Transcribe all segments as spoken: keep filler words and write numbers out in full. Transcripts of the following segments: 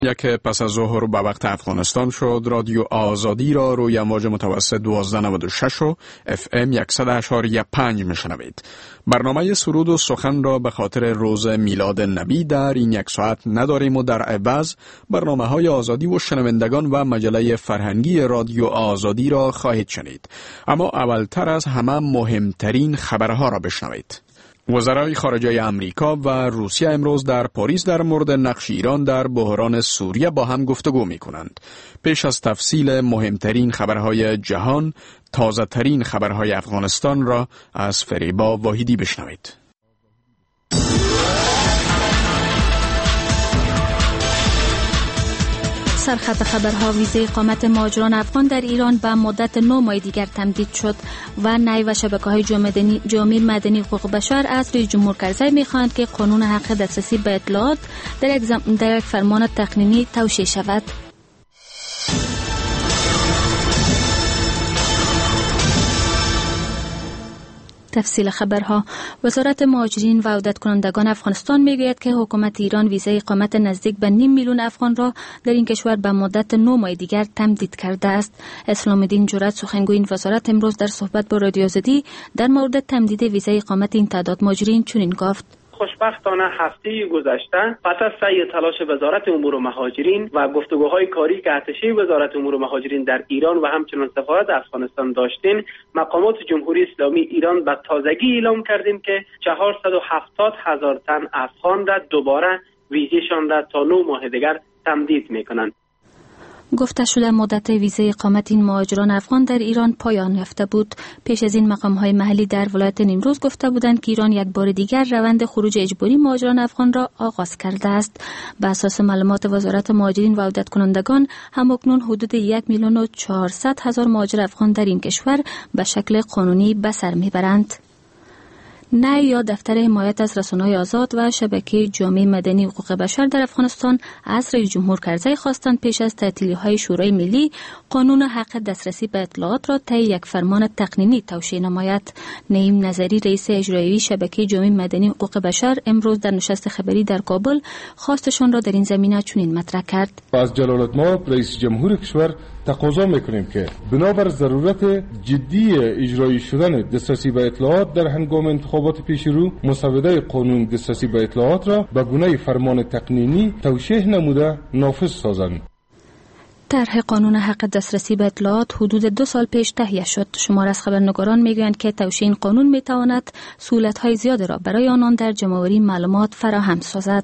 یک پس از ظهر به وقت افغانستان شد. رادیو آزادی را روی امواج متوسط دوازده نود و شش و اف ام صد و اشاری پنج میشنوید. برنامه سرود و سخن را به خاطر روز میلاد نبی در این یک ساعت نداریم و در عوض برنامه های آزادی و شنوندگان و مجله فرهنگی رادیو آزادی را خواهید شنید. اما اولتر از همه مهمترین خبرها را بشنوید. وزرای خارجه امریکا و روسیه امروز در پاریس در مورد نقش ایران در بحران سوریه با هم گفتگو می کنند. پیش از تفصیل مهمترین خبرهای جهان، تازه ترین خبرهای افغانستان را از فریبا واحدی بشنوید. سرخط خبرها: ویزه اقامت مهاجران افغان در ایران به مدت نه ماه دیگر تمدید شد و نی و شبکه‌های جامعه مدنی حقوق بشر از رئیس جمهور کرزی می‌خواهند که قانون حق دسترسی به اطلاعات در یک, در یک فرمان تقنینی توشیح شود. تفصیل خبرها: وزارت مهاجرین و عودت کنندگان افغانستان میگوید که حکومت ایران ویزه اقامت نزدیک به نیم میلیون افغان را در این کشور به مدت نه ماه دیگر تمدید کرده است. اسلام الدین جرأت، سخنگوی این وزارت، امروز در صحبت با رادیو آزادی در مورد تمدید ویزه اقامت این تعداد مهاجرین چنین گفت: خوشبختانه هفته گذشته پس از سعی تلاش وزارت امور مهاجرین و گفتگوهای کاری که ارتش وزارت امور مهاجرین در ایران و همچنین سفارت افغانستان داشتین، مقامات جمهوری اسلامی ایران به تازگی اعلام کردیم که چهارصد و هفتاد هزار تن افغان را دوباره ویزهشان را تا نه ماه دیگر تمدید میکنند. گفته شده مدت ویزه اقامت این مهاجران افغان در ایران پایان یافته بود. پیش از این مقام‌های محلی در ولایت نیمروز گفته بودند که ایران یک بار دیگر روند خروج اجباری مهاجران افغان را آغاز کرده است. بر اساس معلومات وزارت مهاجرین و عودت کنندگان، همکنون حدود یک میلیون و چهارصد هزار مهاجر افغان در این کشور به شکل قانونی به سر میبرند. نی یا دفتر حمایت از رسانه‌های آزاد و شبکه جامعه مدنی حقوق بشر در افغانستان از رئیس جمهور کرزی خواستند پیش از تعطیلی‌های شورای ملی قانون حق دسترسی به اطلاعات را طی یک فرمان تقنینی توشیح نماید. نعیم نظری، رئیس اجرایی شبکه جامعه مدنی حقوق بشر، امروز در نشست خبری در کابل خواستشان را در این زمینه چنین مطرح کرد: از جلالتمآب رئیس جمهور کشور تقاضا میکنیم که بنابر ضرورت جدی اجرایی شدن دسترسی به اطلاعات در هنگام انتخابات پیش رو، مسوده قانون دسترسی به اطلاعات را به گونه فرمان تقنینی توشیح نموده نافذ سازند. طرح قانون حق دسترسی به اطلاعات حدود دو سال پیش تهیه شد. شمار از خبرنگاران میگویند که توشیح این قانون میتواند سهولت‌های زیادی را برای آنان در جمع‌آوری معلومات فراهم سازد.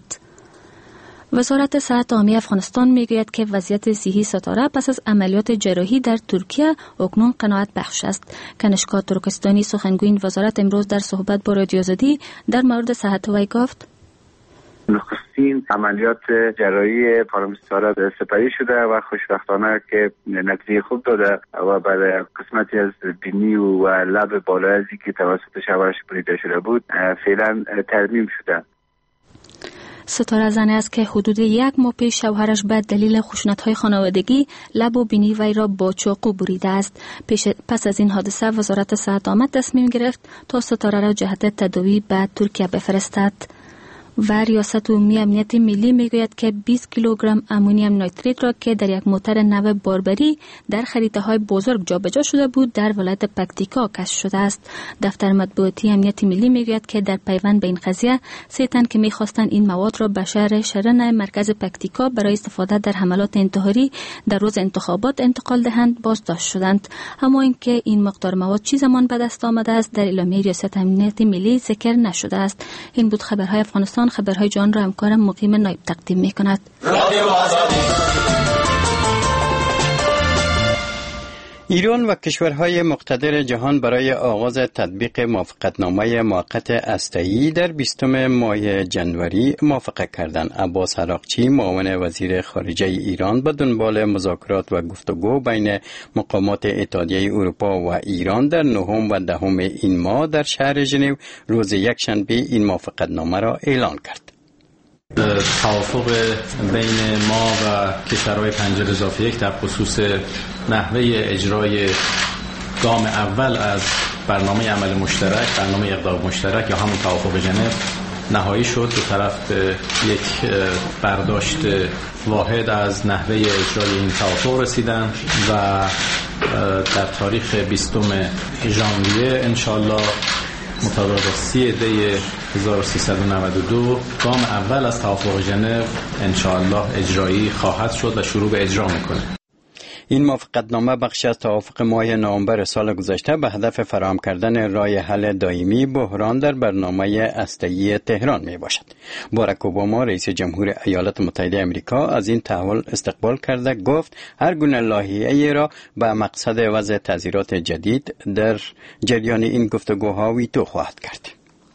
وزارت صحت عامه افغانستان میگوید که وضعیت صحی ستاره پس از عملیات جراحی در ترکیه اکنون قناعت بخش است. کنشکا ترکستانی، سخنگوی این وزارت، امروز در صحبت با رادیو آزادی در مورد صحت وی گفت: نخستین عملیات جراحی خانم ستاره سپری شده و خوشبختانه که نتیجه خوب داده و برای قسمتی از بینی و لب بالایزی که توسط شوهرش بریده شده بود فعلا ترمیم شده. ستاره زنی است که حدود یک ماه پیش شوهرش به دلیل خشونت‌های خانوادگی لب و بینی وی را با چاقو بریده است. پس از این حادثه وزارت صحت عامه تصمیم گرفت تا ستاره را جهت تداوی به ترکیه بفرستد. و ریاست عمومی امنیت ملی میگوید که بیست کیلوگرم امونیم نیتریت را که در یک موتر نو باربری در خریطه‌های بزرگ جابجا شده بود در ولایت پکتیکا کشف شده است. دفتر مطبوعاتی امنیت ملی میگوید که در پیوند به این قضیه سه تن که میخواستند این مواد را به شهر شرن مرکز پکتیکا برای استفاده در حملات انتحاری در روز انتخابات انتقال دهند بازداشت شدند. اما اینکه این مقدار مواد چه زمان به دست آمده است در اعلامیه ریاست امنیت ملی ذکر نشده است. این بود خبرهای افغانستان. خبرهای جان را همکارم مقیم نایب تقدیم می کند. ایران و کشورهای مقتدر جهان برای آغاز تطبیق موافقتنامه موقت هسته‌ای در بیستم ماه جنوری موافقت کردند. عباس عراقچی، معاون وزیر خارجه ایران، به دنبال مذاکرات و گفتگو بین مقامات اتحادیه اروپا و ایران در نهم و دهم این ماه در شهر ژنو روز یکشنبه این موافقتنامه را اعلان کرد. توافق بین ما و کشورهای پنجره اضافه یک در خصوص نحوه اجرای گام اول از برنامه عمل مشترک، برنامه اقدام مشترک یا همون توافق ژنو نهایی شد، دو طرف به یک برداشت واحد از نحوه اجرای این توافق رسیدن و در تاریخ بیستم ژانویه انشالله مطابق با سی دی هزار و سیصد و نود و دو گام اول از توافق ژنو انشالله اجرایی خواهد شد و شروع به اجرا میکنه. این موافقتنامه بخشی از توافق ماه نوامبر سال گذشته به هدف فراهم کردن راه حل دائمی بحران در برنامه هسته‌ای تهران می باشد. باراک اوباما رئیس جمهور ایالات متحده آمریکا از این تحول استقبال کرده گفت هر گونه لایحه‌ای را به مقصد وضع تعزیرات جدید در جریان این گفتگوها ویتو خواهد کرد.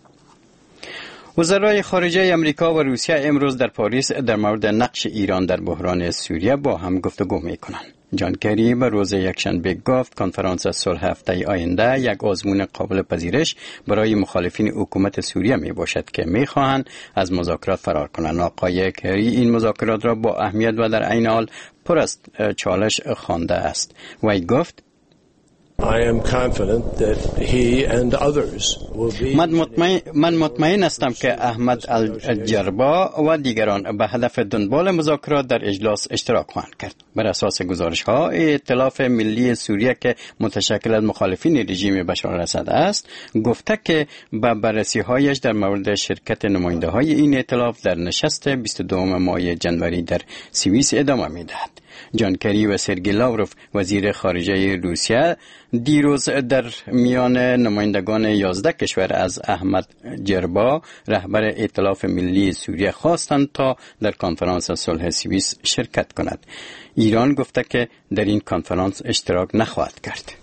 وزرای خارجه آمریکا و روسیه امروز در پاریس در مورد نقش ایران در بحران سوریه با هم گفتگو می کنند. جان کری به روز یکشنبه گفت کنفرانس صلح هفته آینده یک آزمون قابل پذیرش برای مخالفین حکومت سوریه می باشد که می خواهند از مذاکرات فرار کنند. آقای کری این مذاکرات را با اهمیت و در عین حال پر از چالش خوانده است. وی گفت I am confident that he and others will be من مطمئن, من مطمئن هستم که احمد الجربا و دیگران به هدف دنبال مذاکرات در اجلاس اشتراک خواهند کرد. بر اساس گزارش ها ائتلاف ملی سوریه که متشکل از مخالفین رژیم بشار الاسد است گفته که به بررسی هایش در مورد شرکت نماینده های این ائتلاف در نشست بیست و دوم ماه جنوری در سوئیس ادامه می‌دهد. جان کری و سرگئی لاوروف وزیر خارجه روسیه دیروز در میان نمایندگان یازده کشور از احمد جربا رهبر ائتلاف ملی سوریه خواستند تا در کنفرانس صلح سوئیس شرکت کند. ایران گفته که در این کنفرانس اشتراک نخواهد کرد.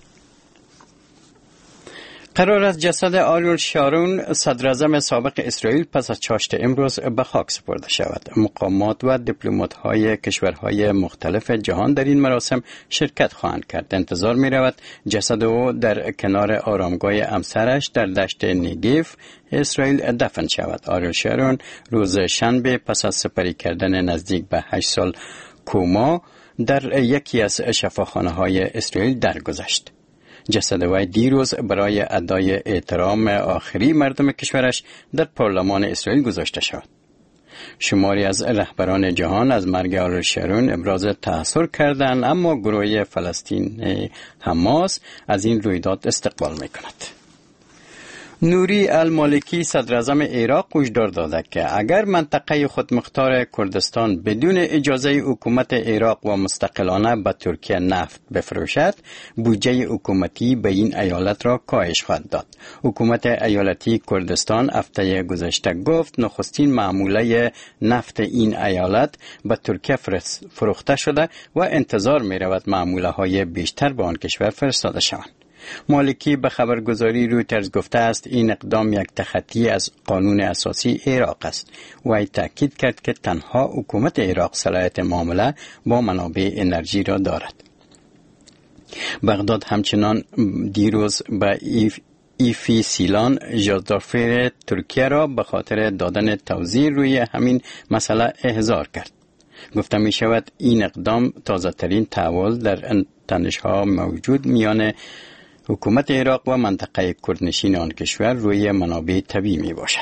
قرار است جسد آریل شارون صدراعظم سابق اسرائیل پس از چاشت امروز به خاک سپرده شود. مقامات و دیپلمات‌های کشورهای مختلف جهان در این مراسم شرکت خواهند کرد. انتظار می رود جسد او در کنار آرامگاه همسرش در دشت نیگیف اسرائیل دفن شود. آریل شارون روز شنبه پس از سپری کردن نزدیک به هشت سال کوما در یکی از شفاخانه‌های اسرائیل درگذشت. جسد وی دیروز برای ادای احترام آخری مردم کشورش در پارلمان اسرائیل گذاشته شد. شماری از رهبران جهان از مرگ آریل شارون ابراز تأثیر کردند، اما گروه فلسطین حماس از این رویداد استقبال می‌کند. نوری المالکی صدراعظم عراق هشدار داده که اگر منطقه خودمختار کردستان بدون اجازه حکومت عراق و مستقلانه به ترکیه نفت بفروشد، بودجه حکومتی به این ایالت را کاهش خواهد داد. حکومت ایالتی کردستان هفته گذشته گفت نخستین معامله نفت این ایالت به ترکیه فروخته شده و انتظار می رود معامله های بیشتر به آن کشور فرستاده شوند. مالکی به خبرگزاری رویترز گفته است این اقدام یک تخطی از قانون اساسی عراق است. وی تأکید کرد که تنها حکومت عراق صلاحیت معامله با منابع انرژی را دارد. بغداد همچنان دیروز به ایف ایفی سیلان ژاندارمری ترکیه را به خاطر دادن توضیح روی همین مسئله احضار کرد. گفته می شود این اقدام تازه ترین تحول در تنش‌ها موجود میان حکومت عراق و منطقه کردنشین آن کشور روی منابع طبیعی می باشد.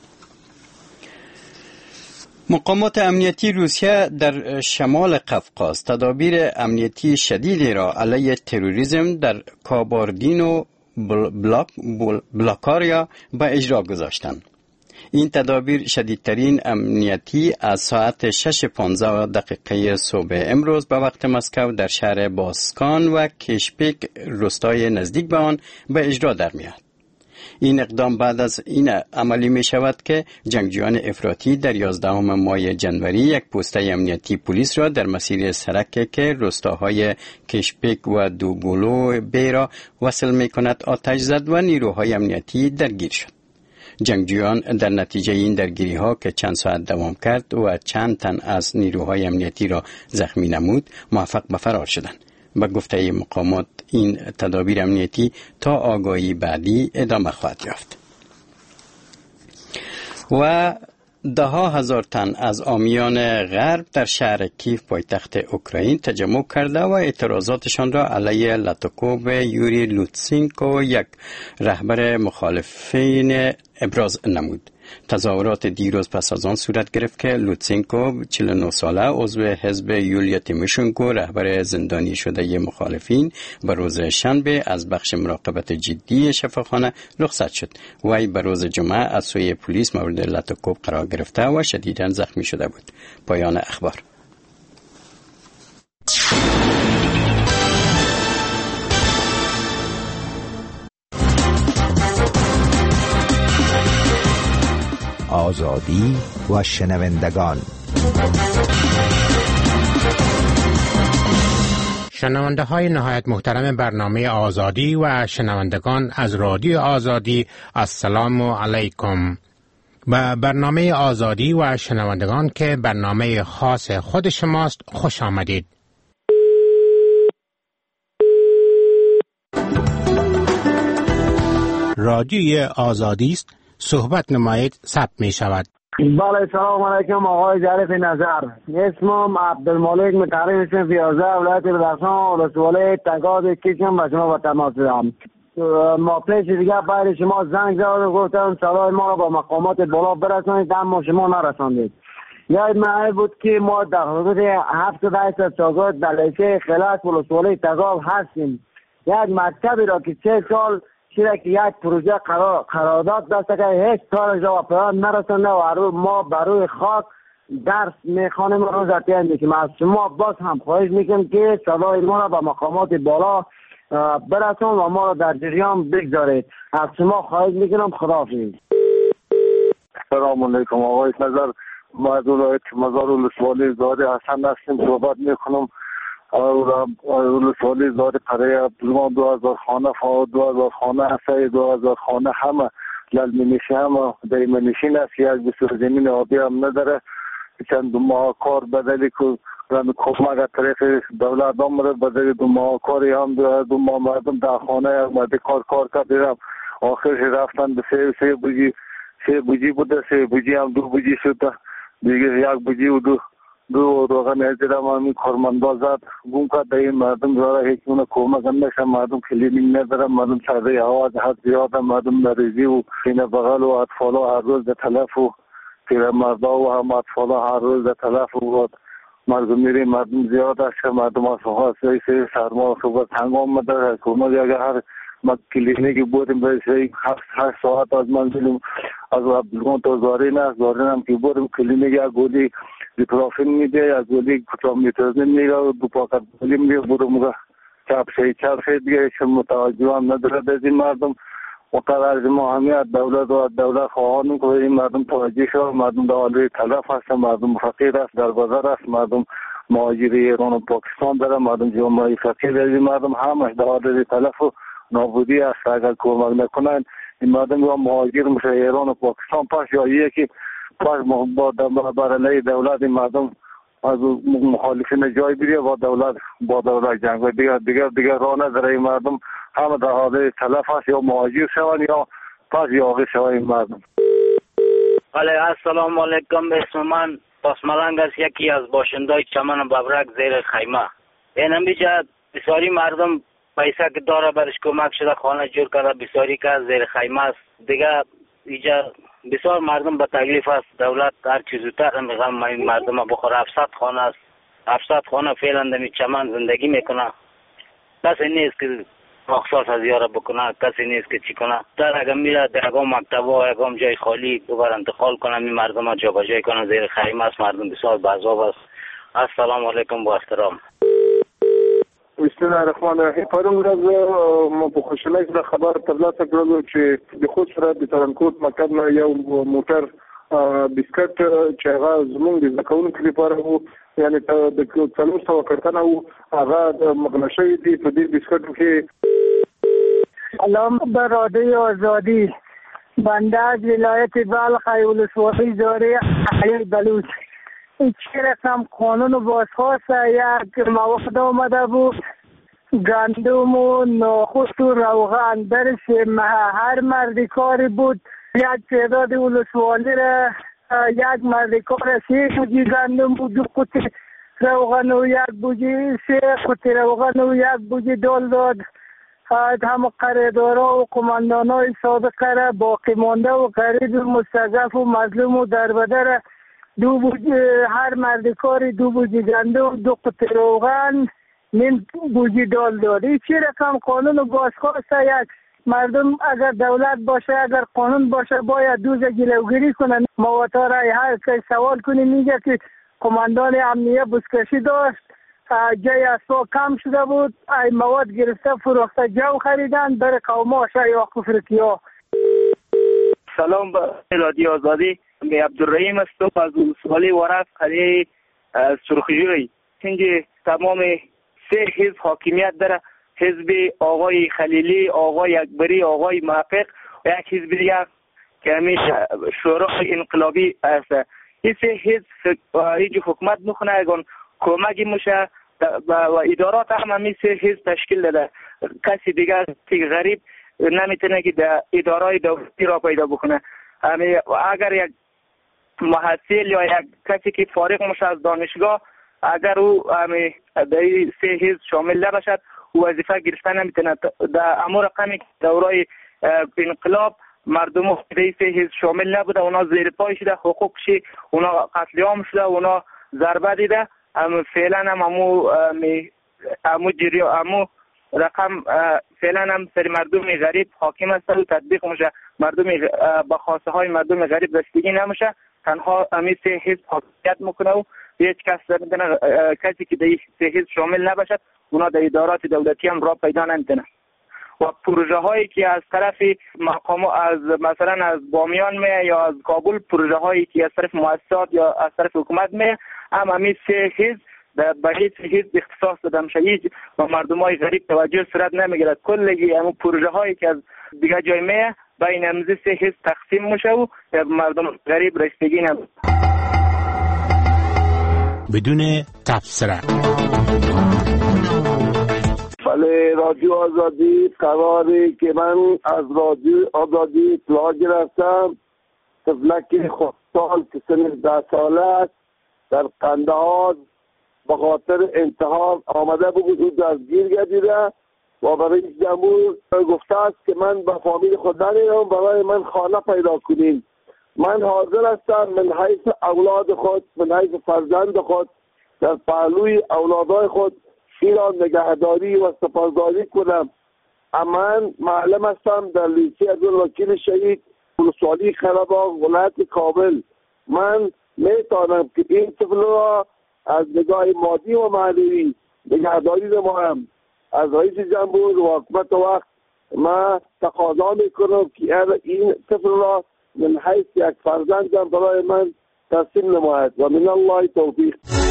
مقامات امنیتی روسیه در شمال قفقاز تدابیر امنیتی شدیدی را علیه تروریسم در کاباردین و بلاک بلاکاریا به اجرا گذاشتند. این تدابیر شدیدترین امنیتی از ساعت شش و پانزده دقیقه صبح امروز به وقت مسکو در شهر باسکان و کشپیک روستای نزدیک به آن به اجرا در میاد. این اقدام بعد از این عملی می شود که جنگجویان افراطی در یازدهم ماه جنوری یک پوسته امنیتی پلیس را در مسیر سرک که روستاهای کشپیک و دوگولو بی را وصل می کند آتش زد و نیروهای امنیتی درگیر شد. جنگجویان در نتیجه این درگیری ها که چند ساعت دوام کرد و چند تن از نیروهای امنیتی را زخمی نمود موفق به فرار شدند. به گفته مقامات این تدابیر امنیتی تا آگاهی بعدی ادامه خواهد یافت. و ده ها هزار تن از عامیان غرب در شهر کیف پایتخت اوکراین تجمع کرده و اعتراضاتشان را علیه لاتوکوو یوری لوتسینکو یک رهبر مخالفین ابراز نمود. تظاهرات دیروز پس از آن صورت گرفت که لوتسنکو چهل و نه ساله عضو حزب یولیا تیموشنکو رهبر زندانی شده مخالفین به روز شنبه از بخش مراقبت جدی شفاخانه رخصت شد. وی به روز جمعه از سوی پلیس مورد لطوکوب قرار گرفته و شدیداً زخمی شده بود. پایان اخبار. آزادی و شنوندگان. شنونده های نهایت محترم برنامه آزادی و شنوندگان از رادیو آزادی، السلام علیکم. و برنامه آزادی و شنوندگان که برنامه خاص خود شماست خوش آمدید. رادیوی آزادی است، صحبت نمایید ثبت می شود. بله، سلام علیکم آقای ظریف نظر. اسمم عبدالمالک متحرم اسم فیازه ولایت بدخشان ولسوالی تگاد کیشم و شما با تماس دارم. ما پیش دیگه باید شما زنگ زد و گفتم صدای ما را با مقامات بالا برسانید، اما شما نرساندید. یاد من بود که ما در حدود هفت درصد شاگرد در لیسه خلاص ولسوالی تگاد هستیم. یک مکتبی را که سه سال چیزی که یک پروژه قرار قرارداد داشته که هیچ کار جواب نرسانده و ما بروی خاک درس میخوانیم و روز اتیان میکنیم. از شما باز هم خواهش میکنم که صدای ما را به مقامات بالا برسون و ما را در جریان بگذارید. از شما خواهش میکنم. خداحافظ. سلام علیکم آقای نظر. ما از ولایت مزار ولسوالی زاده حسن هستیم. صحبت میکنم. ولسوالی زاده قریه عبدالمان دو هزار خانه فاو دو هزار خانه اصای دو هزار خانه همه للمنشی همه دیمنشین است. یک بسیار زمین آبی هم نداره. چند ماه کار بدلی که رند کمک از طریق دولت آمده بدلی دو ماه کاری هم دو, دو ماه مردم در خانه مردی کار کار کردیم. آخرش رفتن به سه سه بوجی سه بوجی بوده، سه بوجی هم دو بوجی شده دیگه، یک بوجی و دو دو روغن ازدرام همی کارمندازات گم کرده. این مردم داره هیچ اونه کمک نمیشه. مردم کلینینگ نداره. مردم سرده هوا حد زیاده. مردم مریضی و سینه بغل و اطفالا هر روز در تلف و پیرمردا و هم اطفالا هر روز در تلف و مردم میری. مردم زیاد است. مردم از خواهد سه سرما صبح هنگام مدر کمک اگر هر ما کلینیکی بودیم به سه هشت ساعت از منزلیم از عبدالگان تا زارین است. زارین هم که بودیم کلینیک یک گولی دیپرافین میده، یک گولی کتامیتازین میده، دو پاکت گولی میده. بودم چپ شهی چپ شهی دیگه هیچ متوجه هم نداره از این مردم. و قرار ما همی از دولت و از دولت خواهانم که این مردم توجه شد. مردم در حال تلف هست. مردم فقیر است، در بازار است. مردم مهاجر ایران و پاکستان داره. مردم جامعه فقیر است. این مردم همش در حال تلف و نابودی است. اگر کمک نکنن این مردم یا مهاجر میشه ایران و پاکستان پاش یا یکی پاش با برای دولت این مردم از مخالفین جای بیره با دولت با دولت جنگ دیگر دیگر دیگر راه نداره. این مردم همه در حال تلف است، یا مهاجر شوند یا پاس یاغی شوند این مردم. بله، السلام علیکم. اسم من پاسملنگ است، یکی از باشندای چمن ببرک زیر خیمه. این همیشه بسیاری مردم پیسه که داره برش کمک شده خانه جور کرده، بسیاری که زیر خیمه است دیگه. اینجا بسیار مردم به تکلیف است. دولت هر چیز زودتر میگم این مردم بخوره. هفتصد خانه است، هفتصد خانه فعلا در چمن زندگی میکنه. کسی نیست که مخصوص از یاره بکنه، کسی نیست که چی کنه. در اگه میره در اگه مکتب و اگه جای خالی ببر انتقال کنه، این مردم جا با جای کنه. زیر خیمه است. مردم بسیار بعضاب است. السلام علیکم با احترام. بسم الله الرحمن الرحیم. پرون ورځ ما په خوشحالۍ سره خبر ترلاسه کړلو چې د خوست سره د ترنکوټ مکتب نه یو موټر بسکټ چې هغه زموږ د زده کوونکو لپاره وو، یعنې د څلور سوه کټنه وو، هغه مغله شوي دي. په دې بسکټو کې سلام به رادیو آزادی. بنده از ولایت بلخ ولسوالی زاره حیل بلوچ. این چه رقم قانون و بازخواست یک موافقه آمده بود گندم و ناخوش و روغن درش هر مردی کاری بود. یک تعداد ولسوالی را یک مردی کار سه بوجی گندم بود، دو قطع روغن و یک بوجی سه قطع روغن و یک بوجی دال داد. هم قرادارا و قماندانای سابق را باقی مانده و غریب و مستضعف و مظلوم و دربدر دو بوجه هر مرد کاری دو بوجه گنده و دو قطع روغن نیم بوجه دال داد. این چی رقم قانون و بازخواست یک مردم اگر دولت باشه اگر قانون باشه باید دوز گلوگیری کنن. مواتار هر کس سوال کنی میگه که قماندان امنیه بزکشی داشت، جای اسوا کم شده بود، ای مواد گرفته فروخته جو خریدن بر قوما شای افریقیا. سلام به رادیو آزادی، می عبدالرحیم هستم از ولسوالی ورس قریه سرخجوی. اینجا تمام سه حزب حاکمیت داره، حزب آقای خلیلی، آقای اکبری، آقای موفق و یک حزب دیگه که همیشه شورای انقلابی است. این سه حزب اینجا حکومت میکنه، اگه کمکی میشه و ادارات هم همین سه حزب تشکیل داده. کسی دیگر که غریب نمیتونه که در ادارای دولتی را پیدا بکنه. اگر یک محصل یا یک کسی که فارغ میشه از دانشگاه اگر او در سه حزب شامل نباشد او وظیفه گرفتن نمیتونه. در امور رقمی دورای انقلاب مردم در سه حزب شامل نبوده، اونا زیر پای شده، حقوقشی اونا قتل عام شده، اونا ضربه دیده. اما فعلا هم امو امو جری امو رقم فعلا هم سر مردم غریب حاکم است و تطبیق میشه. مردم با خواسته های مردم غریب رسیدگی نمیشه، تنها امی سه حزب حاکمیت میکنه و هیچ کس نمیتونه، کسی که در سه حزب شامل نباشد اونا در ادارات دولتی هم را پیدا نمیتونه. و پروژه هایی که از طرف مقام از مثلا از بامیان می یا از کابل، پروژه هایی که از طرف مؤسسات یا از طرف حکومت می هم همین سه حزب به هیچ حزب اختصاص داده میشه، هیچ و مردم های غریب توجه صورت نمیگیرد. کلگی همون پروژه هایی که از دیگه جای می بین همزی سه حزب تقسیم میشه و مردم غریب رسیدگی نمیشه. بدون تفسیر. بله، رادیو آزادی قراره که من از رادیو آزادی اطلاع گرفتم طفلک خودسال که سن ده ساله است در قندهار به خاطر انتحار آمده بود او دستگیر گردیده و برای جمهور گفته است که من به فامیل خود نمیرم، برای من خانه پیدا کنین. من حاضر هستم من حیث اولاد خود، من حیث فرزند خود در پهلوی اولادای خود ایران نگهداری و سپاسداری کنم. من معلم هستم در لیسه عبدالوکیل شهید ولسوالی قره‌باغ ولایت کابل. من میتونم که این طفل را از نگاه مادی و معنوی نگهداری نمایم. از رئیس جمهور و حکومت وقت ما تقاضا میکنم که این طفل را من حیث یک فرزندم برای من تسلیم نماید و من الله توفیق.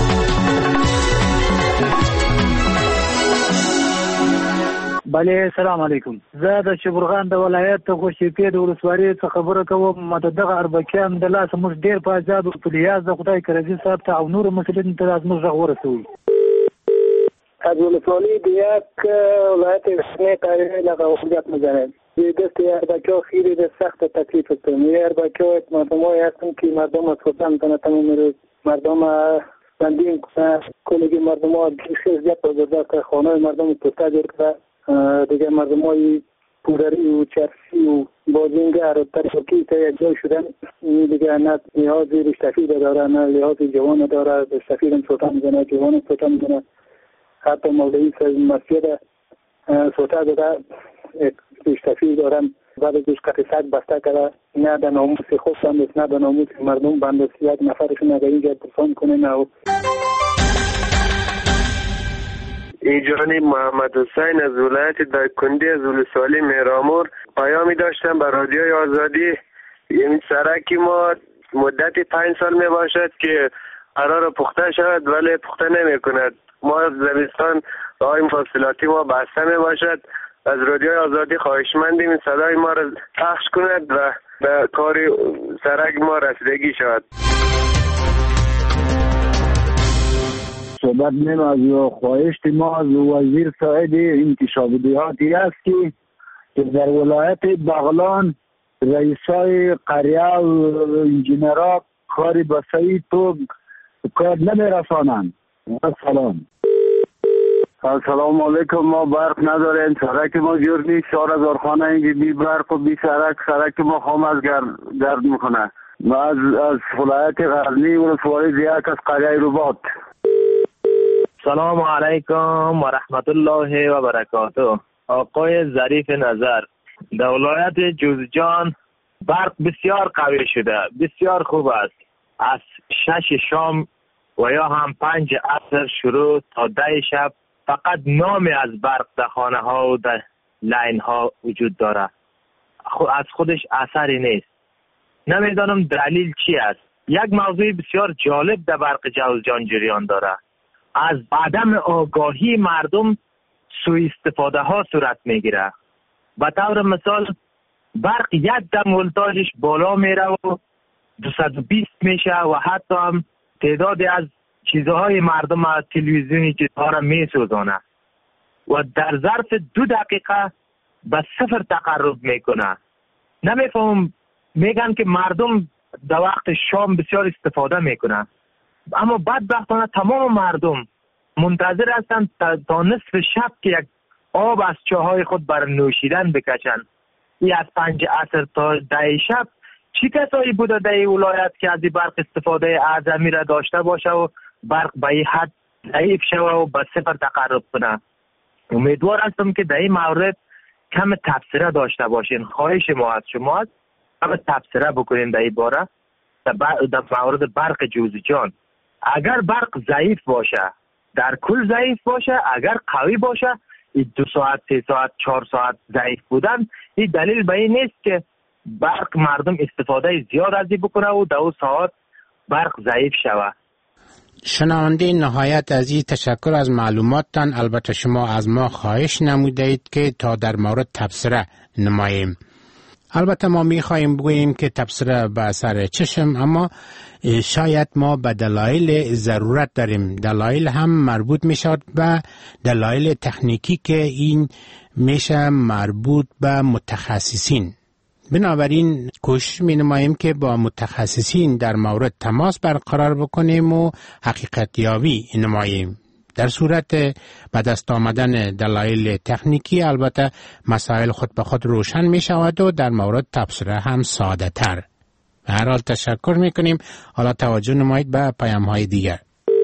بله، سلام علیکم. زه د شبرغان د ولایت د خوشیپې د ولسوالۍ څخه خبره کوم. ما د دغه اربکیان د لاسه موږ ډېر په آزاد او په لیاز د خدای کرزي صاحب ته او نورو مسؤلینو ته زموږ غږ ورسوي. از ولسوالی د یک ولایت رسمی تاریخی لغه وضعیت می‌زنه. دست اربکی‌ها خیلی د سخت تکلیف هستن. یه اربکی‌ها مردم‌هایی هستن که مردم از خود نمی‌تونن تمام روز مردم بندین کنه. کلگی مردم‌ها خیلی زیاد بزرگ که خانه مردم توسعه جور کرده. دیگه مردم های پودری و چرسی و بازینگر و ترکی تا یک جای شدن دیگه نه نیاز رشتفید داره نه نیاز جوان داره. رشتفید هم سوتا میزنه، جوان هم سوتا میزنه. حتی مولوی مسجد سوتا داره رشتفید دارن. بعد دوش قطعات بسته کرده نه در ناموس خود بندست نه در ناموس مردم بندست. یک نفرشون اگر اینجا پرسان کنه نه. ایجانی محمد حسین از ولایت دایکندی از ولسوالی میرامور پیامی داشتم به رادیوی آزادی. این سرکی ما مدت پنج سال می باشد که قرار پخته شود ولی پخته نمی کند. ما زمستان راه مفصلاتی ما بسته می باشد. از رادیوی آزادی خواهشمندیم این صدای ما را پخش کند و به کار سرک ما رسیدگی شود. صحبت نیم از خواهش ما از وزیر ساعد انکشاف دیهاتی است که در ولایت بغلان رئیسای قریه و انجینرها کاری به صحیح تو کار نمی رسانند. سلام. السلام علیکم. ما برق نداریم، سرک ما جور نیست. چهار هزار خانه اینجا بی برق و بی سرک، سرک ما خام از گرد, گرد میکنه. ما از از ولایت غزنی ولسوالی زیاد از قریه رباط. سلام علیکم و رحمت الله و برکاته. آقای ظریف نظر، در ولایت جوزجان برق بسیار قوی شده، بسیار خوب است. از شش شام و یا هم پنج عصر شروع تا ده شب فقط نامی از برق در خانه ها و در لاین ها وجود داره، از خودش اثری نیست. نمیدانم دلیل چی است. یک موضوع بسیار جالب در برق جوزجان جریان داره. از عدم آگاهی مردم سوء استفاده ها صورت میگیره. به طور مثال برق یک دم ولتاژش بالا میره و دویست و بیست میشه و حتی هم تعدادی از چیزهای مردم از تلویزیونی چیزها را میسوزانه و در ظرف دو دقیقه به صفر تقرب میکنه. نمیفهم، میگن که مردم در وقت شام بسیار استفاده میکنه، اما بدبختانه تمام مردم منتظر هستند تا, تا نصف شب که یک آب از چاهای خود بر نوشیدن بکشن. ای از پنج عصر تا ده شب چی کسایی بوده در این ولایت که از این برق استفاده اعظمی را داشته باشه و برق به این حد ضعیف شوه و به صفر تقرب کنه؟ امیدوار هستم که در این مورد کم تبصره داشته باشین. خواهش ما از شما است کم تبصره بکنین در این باره، در مورد برق جوزجان. اگر برق ضعیف باشه، در کل ضعیف باشه، اگر قوی باشه، این دو ساعت، سه ساعت، چهار ساعت ضعیف بودن این دلیل به این نیست که برق مردم استفاده زیاد از این بکنه و دو ساعت برق ضعیف شوه. شنونده نهایت از این تشکر از معلوماتتان. البته شما از ما خواهش نمودید که تا در مورد تبصره نماییم. البته ما میخواییم بگوییم که تبصره به اثر چشم، اما شاید ما به دلایل ضرورت داریم. دلایل هم مربوط میشد به دلایل تکنیکی که این میشه مربوط به متخصصین. بنابراین کوشش می نماییم که با متخصصین در مورد تماس برقرار بکنیم و حقیقت یابی نماییم. در صورت به دست آمدن دلایل تکنیکی البته مسائل خود به خود روشن می شود و در مورد تبصره هم ساده تر. به هر حال تشکر می کنیم. حالا توجه نمایید به پیام های دیگر.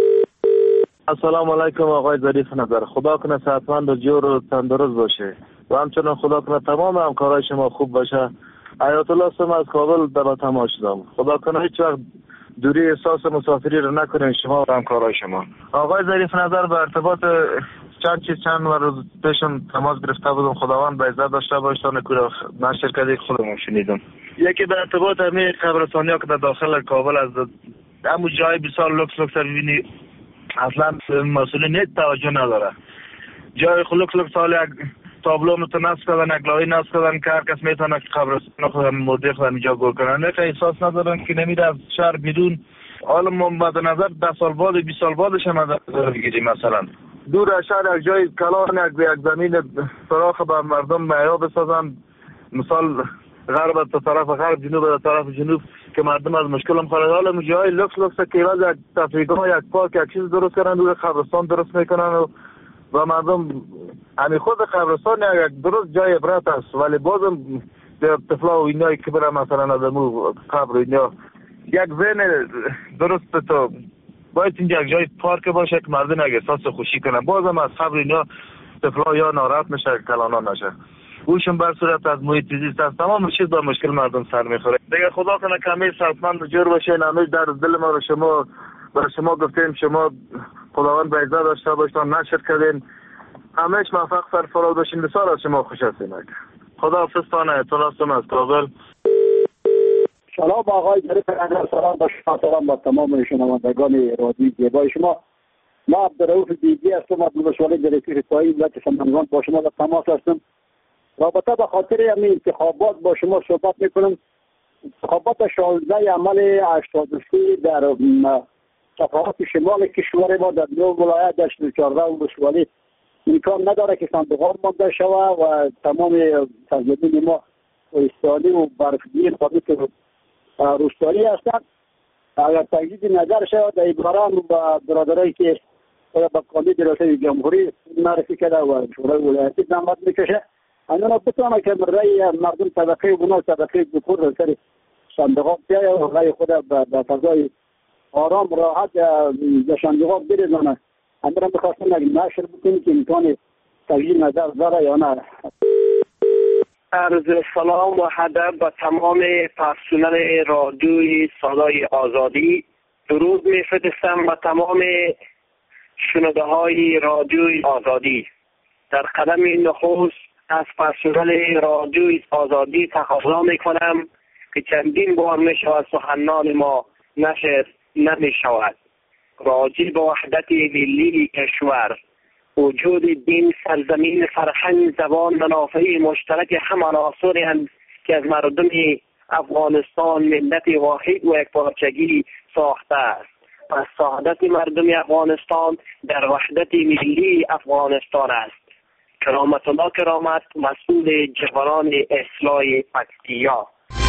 السلام علیکم آقای ظریف نظر. خدا کنه صحتمند و جور و تندرست باشه و همچنان خدا کنه تمام همکارای شما خوب باشه. آیت الله سم از کابل در تماس شدم. خدا کنه هیچ وقت دوری احساس مسافری رو نکنین شما و همکارای شما. آقای ظریف نظر، به ارتباط چند چیز چند روز پیشم تماس گرفته بودم. خداوند به عزت داشته باشه. من شرکت خودمون شنیدم. یکی به ارتباط همین قبرستانیا که در داخل کابل از همون جای بسیار لوکس لوکس ببینی اصلا مسئولین نیت توجه نداره. جای لوکس لوکس حال یک تابلو متنصب کردن، اگلاهی نصب کردن که هر کس میتونه قبرستان خود مرده خود اینجا گل کنن. نه که احساس ندارن که نمیره از شهر بیرون. حالا ما مد نظر ده سال بعد بیست سال بعدش هم نظر بگیریم. مثلا دور از شهر یک جای کلان یک یک زمین فراخ به مردم معیا بسازن، مثال غرب تا طرف غرب، جنوب تا طرف جنوب، که مردم از مشکل هم خارج. حالا جای لوکس لوکس که باز یک تفریحگاه، یک پارک، یک چیز درست کردن دور قبرستان درست میکنن و و مردم همین خود قبرستان یک درست جای عبرت است، ولی بازم در طفلا و اینایی که برن مثلا از امو قبر اینا یک ذهن درست تو باید اینجا یک جای پارک باشه که مردم یک احساس خوشی کنن. بازم از قبر اینا طفلا یا ناراحت میشه کلانا نشه. اوشون بر صورت از محیط زیست است. تمام چیز با مشکل مردم سر میخوره. دیگه خدا کنه کمی صحتمند و جور باشه. نمیش در دل ما رو شما برای شما گفتیم، شما خداوند به عزت داشته باشتان، نشر کردین. همیش موفق سرفراز باشین. بسیار از شما خوش هستیم. خدا حافظتانه. تونستم از کابل. سلام آقای ظریف نظر. سلام با شما، سلام با تمام شنوندگان رادیو زیبای شما. ما عبدالرؤوف بیگی هستم از ولسوالی درکی رفاهی ولایت سمنگان. با شما در تماس هستم. رابطه به خاطر همین انتخابات با شما صحبت میکنم. انتخابات شانزده عمل هشتاد و سه در صفحات شمال کشور ما در دو ولایت داشت چهارده ولسوالی امکان نداره که صندوق‌ها مانده شود و تمام سرزمین ما کوهستانی و برفگیر خاطر روستایی هستند. اگر تجدید نظر شود در عباران و برادرایی که خود به کاندید ریاست جمهوری معرفی کرده و شورای ولایتی زحمت میکشه. اینا بتونه که رای مردم طبقه بنا طبقه بکور سر صندوق بیایه و رای خود به فضای آرام راحت به صندوق بریزانه. اما میخواستم نشر بکنیم که امکان تغییر نظر داره یا نه. عرض سلام و ادب به تمام پرسنل رادیوی صدای آزادی. درود میفرستم به تمام شنونده های رادیوی آزادی. در قدم نخست از پرسنل رادیوی آزادی تقاضا میکنم که چندین بار میشود سخنان ما نشر نمیشود. راجع به وحدت ملی کشور، وجود دین، سرزمین، فرهنگ، زبان، منافع مشترک هم عناصری که از مردم افغانستان ملت واحد و یکپارچگی ساخته است. پس سعادت مردم افغانستان در وحدت ملی افغانستان است. کرامت الله کرامت، مسئول جوانان اصلاح پکتیا.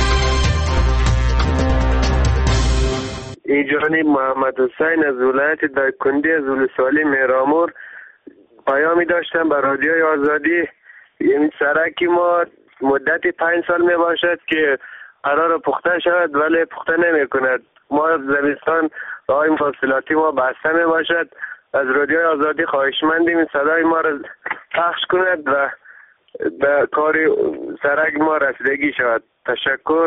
ایجانی محمد حسین از ولایت دایکنډي از ولسوالی میرامور پیامی داشتم به رادیوی آزادی. این سرکی ما مدت پنج سال می باشد که قرار پخته شود ولی پخته نمی کند. ما زمستان راه مفصلاتی ما بسته می باشد. از رادیوی آزادی خواهشمندیم این صدای ما را پخش کند و به کار سرک ما رسیدگی شود. تشکر.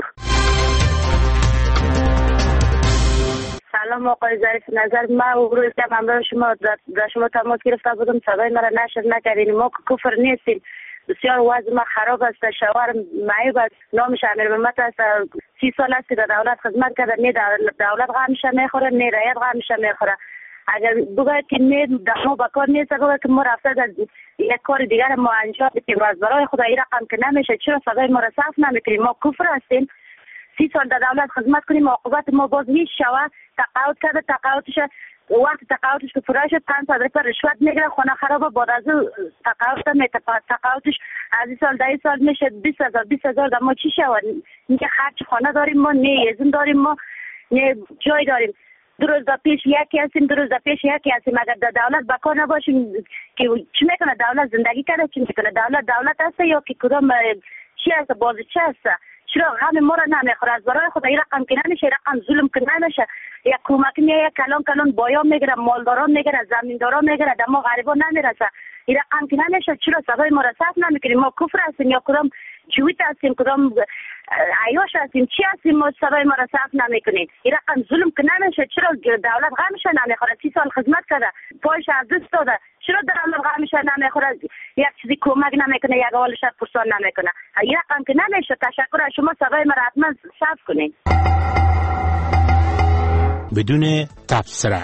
سلام آقای ظریف نظر، من روز که همراه شما در شما تماس گرفته بودم، صدای مرا نشر نکردین. ما که کفر نیستیم، بسیار وضع ما خراب است، شوهر معیوب است، نامش امیر محمد است، سی سال است که در دولت خدمت کرده، نه دولت غمش میخوره نه رعیت غمش میخوره. اگر بگوید که نه ما به کار نیست، بگوید که ما رفته در یک کار دیگر ما انجام بدیم و از برای خدا این رقم که نمیشه، چرا صدای ما را صرف نمیکنیم؟ ما کفر هستیم؟ سی سال در دولت خدمت کنیم، عاقبت ما باز هیچ شوه تقاعد کرده، تقاعدش وقت تقاعدش که پورا شد پنج صد روپیه رشوت میگیره، خانه خرابه، بعد از تقاعد میته، تقاعدش از این سال ده سال میشه بیست هزار بیست هزار. در ما چی شود؟ اینکه خرج خانه داریم ما، نه ازم داریم ما، نه جای داریم. دو روز در پیش یکی هستیم، دو روز در پیش یکی هستیم. اگر در دولت بکار نباشیم که چی میکنه دولت؟ زندگی کرده چی میکنه دولت؟ دولت هست یا که کدام چی هست؟ بازی چی هست؟ چرا غم ما را نمیخوره؟ از برای خدا این رقم که نمیشه، رقم ظلم که نمیشه. یک کمک میایه کلان کلان بایا میگیره، مالداران میگیره، زمینداران میگیره، در ما غریبان نمیرسه. این رقم که نمیشه، چرا صدای ما را صرف نمیکنیم؟ ما کفر هستیم یا کدام جویت هستیم، کدام عیاش هستیم، چی هستیم؟ ما صدای ما را صرف نمیکنیم. این رقم ظلم که نمیشه، چرا دولت غمش نمیخوره؟ سی سال خدمت کرده، پایش از دست داده، چرا دولت غمش نمیخوره؟ یک چیزی کمک نمیکنه، یک حالش پرسان نمیکنه. این رقم که نمیشه. تشکر از شما، صدای ما را حتما صرف کنید. بدون تبصره.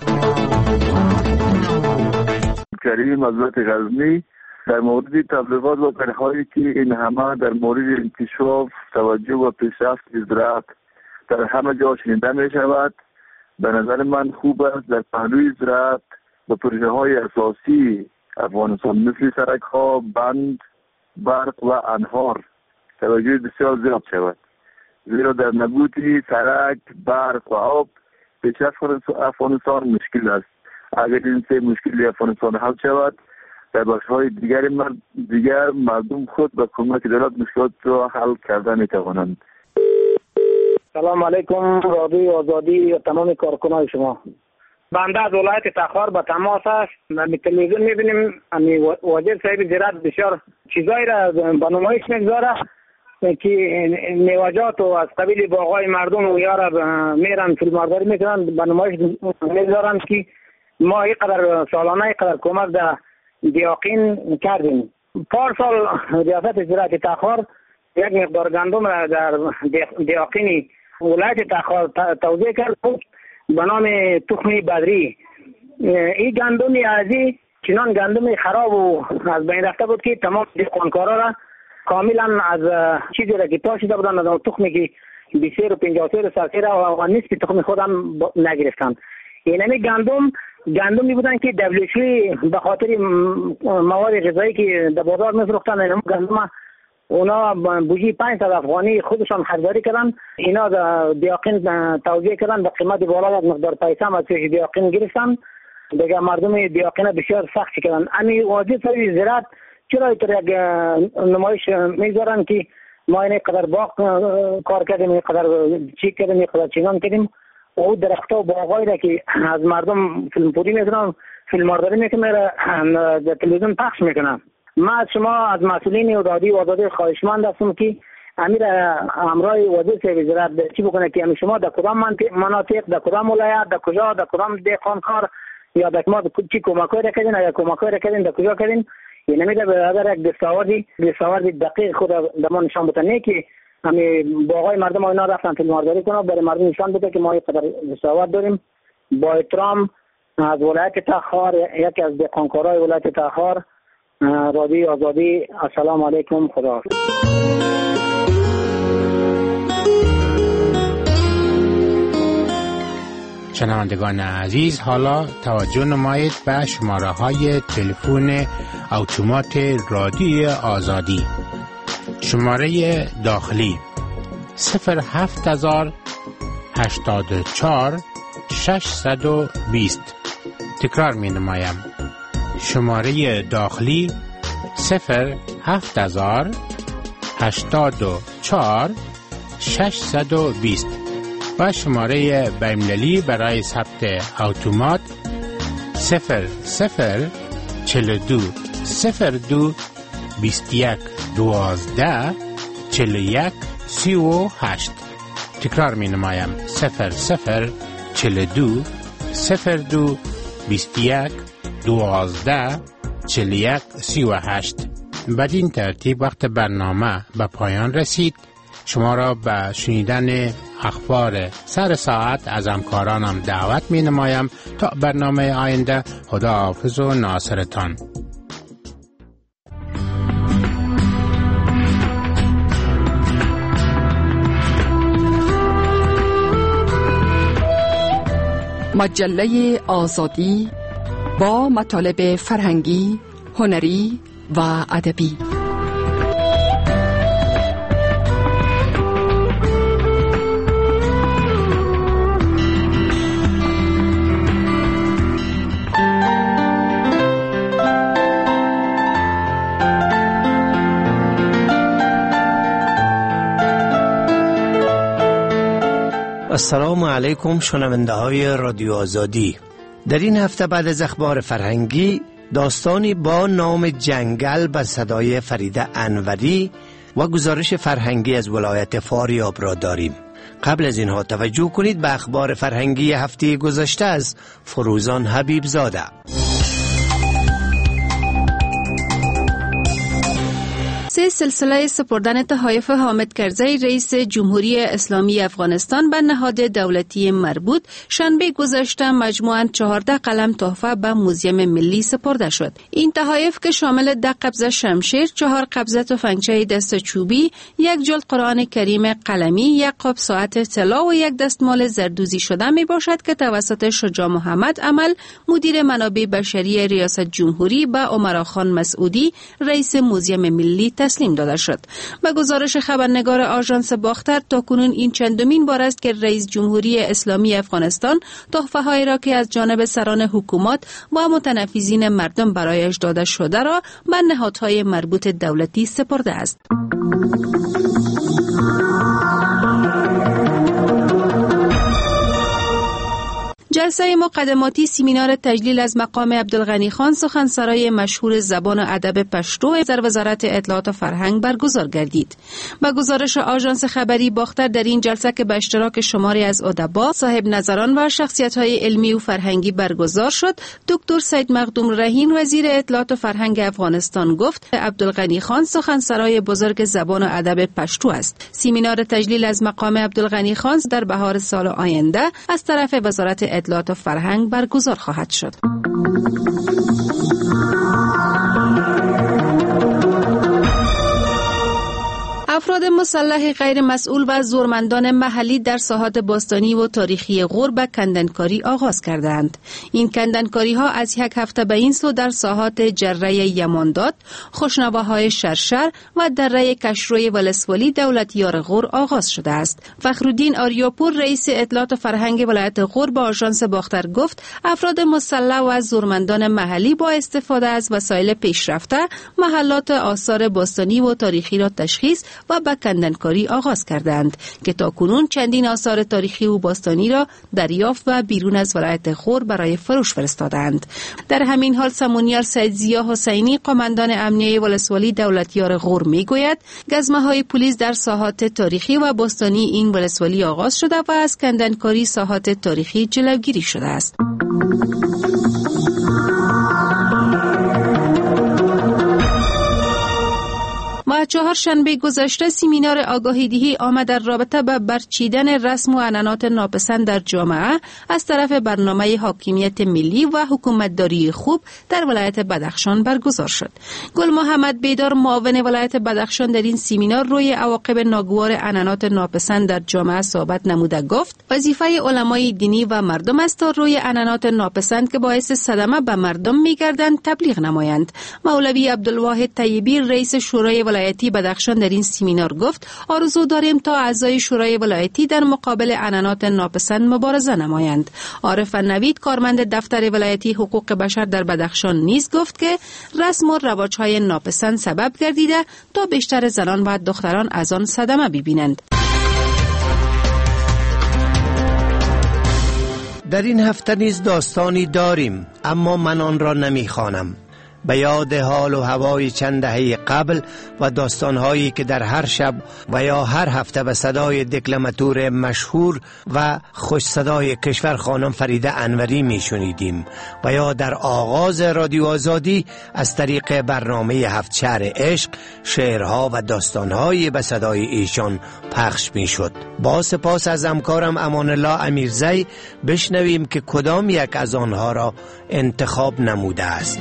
کریم حضرت غزنی در مورد تبلیغات و پنهایی که این همه در مورد انکشاف توجه و پیشرفت زراعت در همه جا شنیده می شود، به نظر من خوب است در پهلوی زراعت و پروژه های اساسی افغانستان مثل سرک ها، بند، برق و انهار توجه بسیار زیاد شود، زیرا در نبود سرک، برق و آب پیشرفت افغانستان مشکل است. اگر این سه مشکل افغانستان حل شود، در بخش‌های دیگر دیگر مردم خود به کمک دولت مشکلات را حل کرده می‌توانند. سلام علیکم رادیوی آزادی و تمام کارکنان شما. بنده از ولایت تخار به تماس است. در تلویزیون می‌بینیم وزیر صاحب زراعت بسیار چیزایی را به نمایش می‌گذاره که میوه‌جات و از قبیل باغ‌های مردم و یا را میرن فیلمبرداری میکنن، به نمایش می‌گذارن که ما اینقدر سالانه اینقدر کمک در دیاقین کردیم. پارسال ریاست زراعت تخار یک مقدار گندم را در دیاقین ولایت تخار توزیع کرد به نام تخم بدری. این گندم ازی چنان گندم خراب و از بین رفته بود که تمام دهقانکارا را کاملا از چیزی را که تاشیده بودن، از تخمی که بیست و پنجاه و سال را و نصف تخم خودم نگرفتن. اینمی گندم گندمی بودن که دبلیوشی به خاطر مواد غذایی که در بازار میفروختن، اینم گندم اونا بوجی پنج صد افغانی خودشان خریداری کردن، اینا در دیاقین توزیع کردن، به قیمت بالا یک مقدار پیسه هم از پیش دیاقین گرفتن دیگه مردم دیاقینه بسیار سخت کردن. امی واجد سوی زراعت چرا اینطور یک نمایش میذارن که ما این قدر باغ کار کردیم، این قدر چی کردیم، این قدر چیزان کردیم، او درخت و باغایی را که از مردم فیلم پوری میکنن، فیلم برداری میکنن، در تلویزیون پخش میکنن. ما از شما از مسئولین رادیو آزادی خواهشمند هستم که امیر امرای وزیر وزارت چی بکنه که امیر شما در کدام مناطق، در کدام ولایت، در کجا، در کدام دهقانکار یا در ما چی کمکای را کردین، یا کمکای را کردین در کجا کردین، یعنی میده به هر یک دستاوردی دستاوردی دقیق خود در ما نشان بده، نه که همین باغای مردم اینا رفتن فیلم برداری کنه برای مردم نشان بده که ما یک قدر دستاورد داریم. با احترام از ولایت تخار، یکی از دهقانکارای ولایت تخار، رادیو آزادی، السلام علیکم، خدا. شنوندگان عزیز، حالا توجه نمایید به شماره های تلفن اتومات رادیو آزادی. شماره داخلی صفر هفت هزار هشتاد و چهار ششصد و بیست. تکرار می نمایم. شماره داخلی صفر هفت هزار هشتاد و چهار ششصد و بیست و شماره بین‌المللی برای ثبت اتومات صفر صفر چهل و دو صفر دو بیست و یک دوازده چهل و یک سی و هشت. تکرار می نمایم. صفر صفر چهل و دو صفر دو بیست و یک دوازده چهل و یک سی و هشت. بدین ترتیب وقت برنامه به پایان رسید. شما را به شنیدن اخبار سر ساعت از همکارانم دعوت می نمایم. تا برنامه آینده، خداحافظ و ناصرتان. مجله آزادی با مطالب فرهنگی، هنری و ادبی. السلام علیکم شنونده های رادیو آزادی. در این هفته بعد از اخبار فرهنگی، داستانی با نام جنگل به صدای فریده انوری و گزارش فرهنگی از ولایت فاریاب را داریم. قبل از اینها توجه کنید به اخبار فرهنگی هفته گذشته از فروزان حبیب زاده. سه سلسله سپردن تحایف حامد کرزی رئیس جمهوری اسلامی افغانستان به نهاد دولتی مربوط شنبه گذشته مجموعاً چهارده قلم تحفه به موزیم ملی سپرده شد. این تحایف که شامل ده قبضه شمشیر، چهار قبضه تفنگچه دست چوبی، یک جلد قرآن کریم قلمی، یک قاب ساعت طلا و یک دستمال زردوزی شده می باشد که توسط شجاع محمد عمل، مدیر منابع بشری ریاست جمهوری، به عمرا خان مسعودی رئیس موزیم ملی تسلیم داده شد. به گزارش خبرنگار آژانس باختر، تاکنون این چندمین بار است که رئیس جمهوری اسلامی افغانستان تحفه هایی را که از جانب سران حکومت و متنفذین مردم برایش داده شده را به نهادهای مربوط دولتی سپرده است. جلسه مقدماتی سمینار تجلیل از مقام عبدالغنی خان سخنسرای مشهور زبان و ادب پشتو در وزارت اطلاعات و فرهنگ برگزار گردید. با گزارش آژانس خبری باختر، در این جلسه که به اشتراک شماری از ادبا، صاحب نظران و شخصیت‌های علمی و فرهنگی برگزار شد، دکتر سید مخدوم رحیم وزیر اطلاعات و فرهنگ افغانستان گفت عبدالغنی خان سخنسرای بزرگ زبان و ادب پشتو است. سمینار تجلیل از مقام عبدالغنی خان در بهار سال آینده از طرف وزارت اطلاعات و فرهنگ برگزار خواهد شد. افراد افراد مسلح غیر مسئول و زورمندان محلی در ساحات باستانی و تاریخی غور به کندنکاری آغاز کردند. این کندنکاری ها از یک هفته به این سو در ساحات جره یمانداد، خوشنواهای شرشر و دره کشروی ولسوالی دولتیار غور آغاز شده است. فخرالدین آریاپور رئیس اطلاعات فرهنگ ولایت غور به آژانس باختر گفت افراد مسلح و زورمندان محلی با استفاده از وسایل پیشرفته محلات آثار باستانی و تاریخی را تشخیص و به کندنکاری آغاز کردند که تاکنون چندین آثار تاریخی و باستانی را دریافت و بیرون از ولایت غور برای فروش فرستادند. در همین حال سمونیار سید ضیا حسینی قماندان امنیه ولسوالی دولتیار غور میگوید گزمه‌های پلیس در ساحات تاریخی و باستانی این ولسوالی آغاز شده و از کندنکاری ساحات تاریخی جلوگیری شده است. ما چهارشنبه گذشته سیمینار آگاهی دهی آمد در رابطه با برچیدن رسم و عنعنات ناپسند در جامعه از طرف برنامه حاکمیت ملی و حکومتداری خوب در ولایت بدخشان برگزار شد. گل محمد بیدار معاون ولایت بدخشان در این سیمینار روی عواقب ناگوار عنعنات ناپسند در جامعه صحبت نموده گفت وظیفه علمای دینی و مردم است تا روی عنعنات ناپسند که باعث صدمه به مردم می‌گردند تبلیغ نمایند. مولوی عبدالواحد طیبی رئیس شورای ولایتی بدخشان در این سیمینار گفت آرزو داریم تا اعضای شورای ولایتی در مقابل عنعنات ناپسند مبارزه نمایند. عارف نوید کارمند دفتر ولایتی حقوق بشر در بدخشان نیز گفت که رسم و رواج‌های ناپسند سبب گردیده تا بیشتر زنان و دختران از آن صدمه ببینند. در این هفته نیز داستانی داریم اما من آن را نمیخوانم. به یاد حال و هوای چند دهه قبل و داستانهایی که در هر شب و یا هر هفته به صدای دکلماتور مشهور و خوش صدای کشور خانم فریده انوری می شنیدیم و یا در آغاز رادیو آزادی از طریق برنامه هفت شهر عشق شعرها و داستانهایی به صدای ایشان پخش می شد. با سپاس از همکارم امان الله امیرزی بشنویم که کدام یک از آنها را انتخاب نموده است.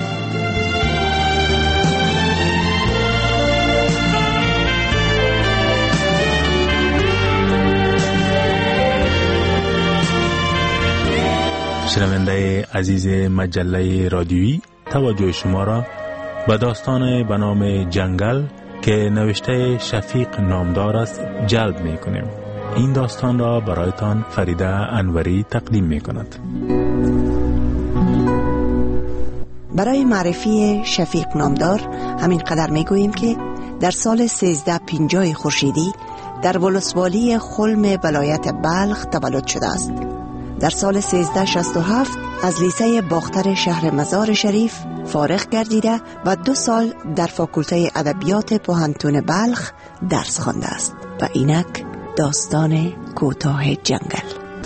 شنونده عزیز مجله رادیویی، توجه شما را به داستان به نام جنگل که نوشته شفیق نامدار است جلب می کنیم. این داستان را برایتان فریده انوری تقدیم می کند. برای معرفی شفیق نامدار همین قدر می گوییم که در سال سیزده پنجاه خورشیدی در ولسوالی خلم ولایت بلخ تولد شده است. در سال سیزده شصت و هفت از لیسه باختر شهر مزار شریف فارغ گردیده و دو سال در فاکولته ادبیات پوهنتون بلخ درس خوانده است. و اینک داستان کوتاه جنگل.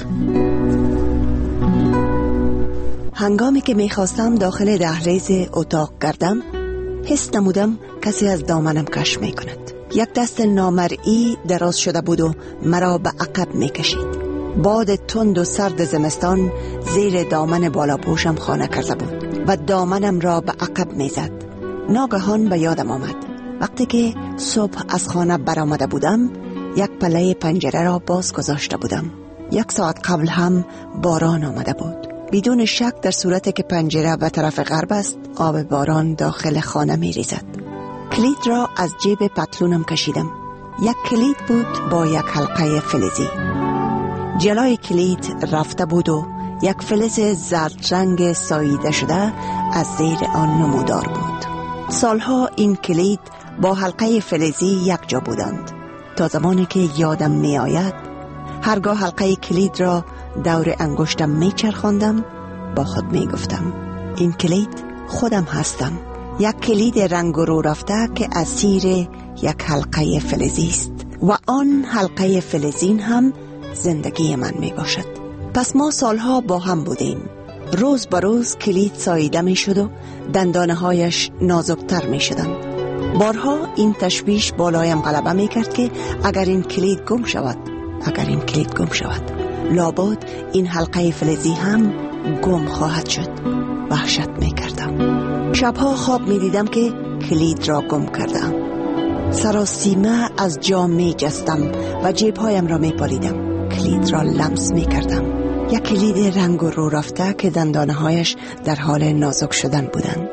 هنگامی که میخواستم داخل دهلیز اتاق گردم حس نمودم کسی از دامنم کش میکند. یک دست نامرئی دراز شده بود و مرا به عقب میکشید. باد تند و سرد زمستان زیر دامن بالا پوشم خانه کرده بود و دامنم را به عقب میزد. ناگهان به یادم آمد وقتی که صبح از خانه برآمده بودم یک پله پنجره را باز گذاشته بودم. یک ساعت قبل هم باران آمده بود. بدون شک در صورتی که پنجره به طرف غرب است آب باران داخل خانه می ریزد. کلید را از جیب پتلونم کشیدم. یک کلید بود با یک حلقه فلزی. جلای کلید رفته بود و یک فلز زرد رنگ ساییده شده از زیر آن نمودار بود. سالها این کلید با حلقه فلزی یک جا بودند تا زمانی که یادم می آید هرگاه حلقه کلید را دور انگشتم می چرخاندم با خود می گفتم این کلید خودم هستم. یک کلید رنگ رو رفته که اسیر یک حلقه فلزی است و آن حلقه فلزین هم زندگی من می باشد. پس ما سالها با هم بودیم. روز به روز کلید ساییده می شد و دندانه هایش نازکتر می شدند. بارها این تشویش بالایم غلبه می کرد که اگر این کلید گم شود اگر این کلید گم شود لابد این حلقه فلزی هم گم خواهد شد. وحشت می کردم. شبها خواب می دیدم که کلید را گم کردم. سراسیمه از جام می جستم و جیبهایم را می پالیدم. کلید را لمس می کردم. یک کلید رنگ و رو رفته که دندانه هایش در حال نازک شدن بودند.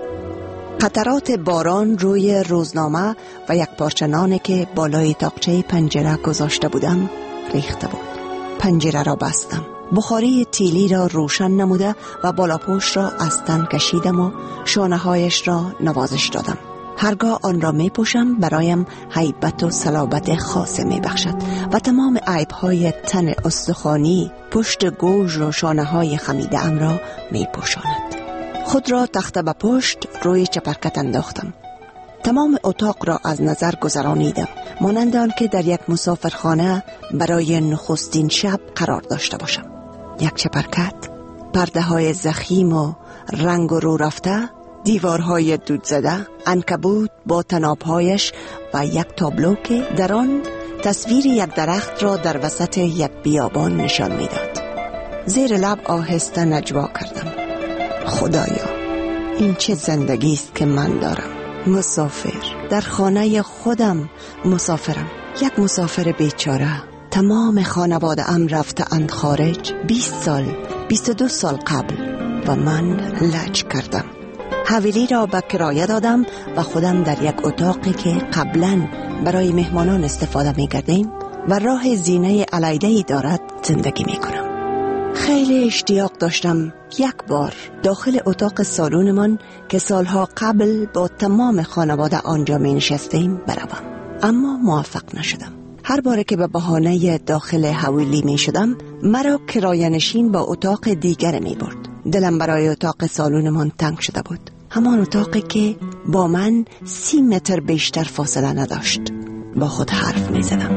قطرات باران روی روزنامه و یک پارچه نانی که بالای تاقچه پنجره گذاشته بودم ریخته بود. پنجره را بستم. بخاری تیلی را روشن نموده و بالا پشت را از تن کشیدم و شانه هایش را نوازش دادم. هرگاه آن را می پوشم برایم هیبت و صلابت خاص می بخشد و تمام عیب های تن استخوانی پشت گوش و شانه های خمیده ام را می پوشاند. خود را تخته به پشت روی چپرکت انداختم. تمام اتاق را از نظر گذرانیدم، مانند آن که در یک مسافرخانه برای نخستین شب قرار داشته باشم. یک چپرکت، پرده های زخیم و رنگ و رو رفته، دیوارهای دود زده، عنکبوت با تنابهایش و یک تابلو که در آن تصویر یک درخت را در وسط یک بیابان نشان میداد. زیر لب آهسته نجوا کردم. خدایا، این چه زندگی است که من دارم. مسافر در خانه خودم مسافرم. یک مسافر بیچاره. تمام خانواده ام رفته اند خارج بیست سال بیست و دو سال قبل و من لج کردم. حویلی را به کرایه دادم و خودم در یک اتاقی که قبلا برای مهمانان استفاده می کردیم و راه زینه علیده‌ای دارد زندگی می کنم. خیلی اشتیاق داشتم یک بار داخل اتاق سالونمان که سالها قبل با تمام خانواده آنجا می نشستیم بروم، اما موفق نشدم. هر بار که به بهانه داخل حویلی می شدم مرا کرایه نشین با اتاق دیگر می برد. دلم برای اتاق سالونمان تنگ شده بود. همان اتاقی که با من سی متر بیشتر فاصله نداشت. با خود حرف می زدم.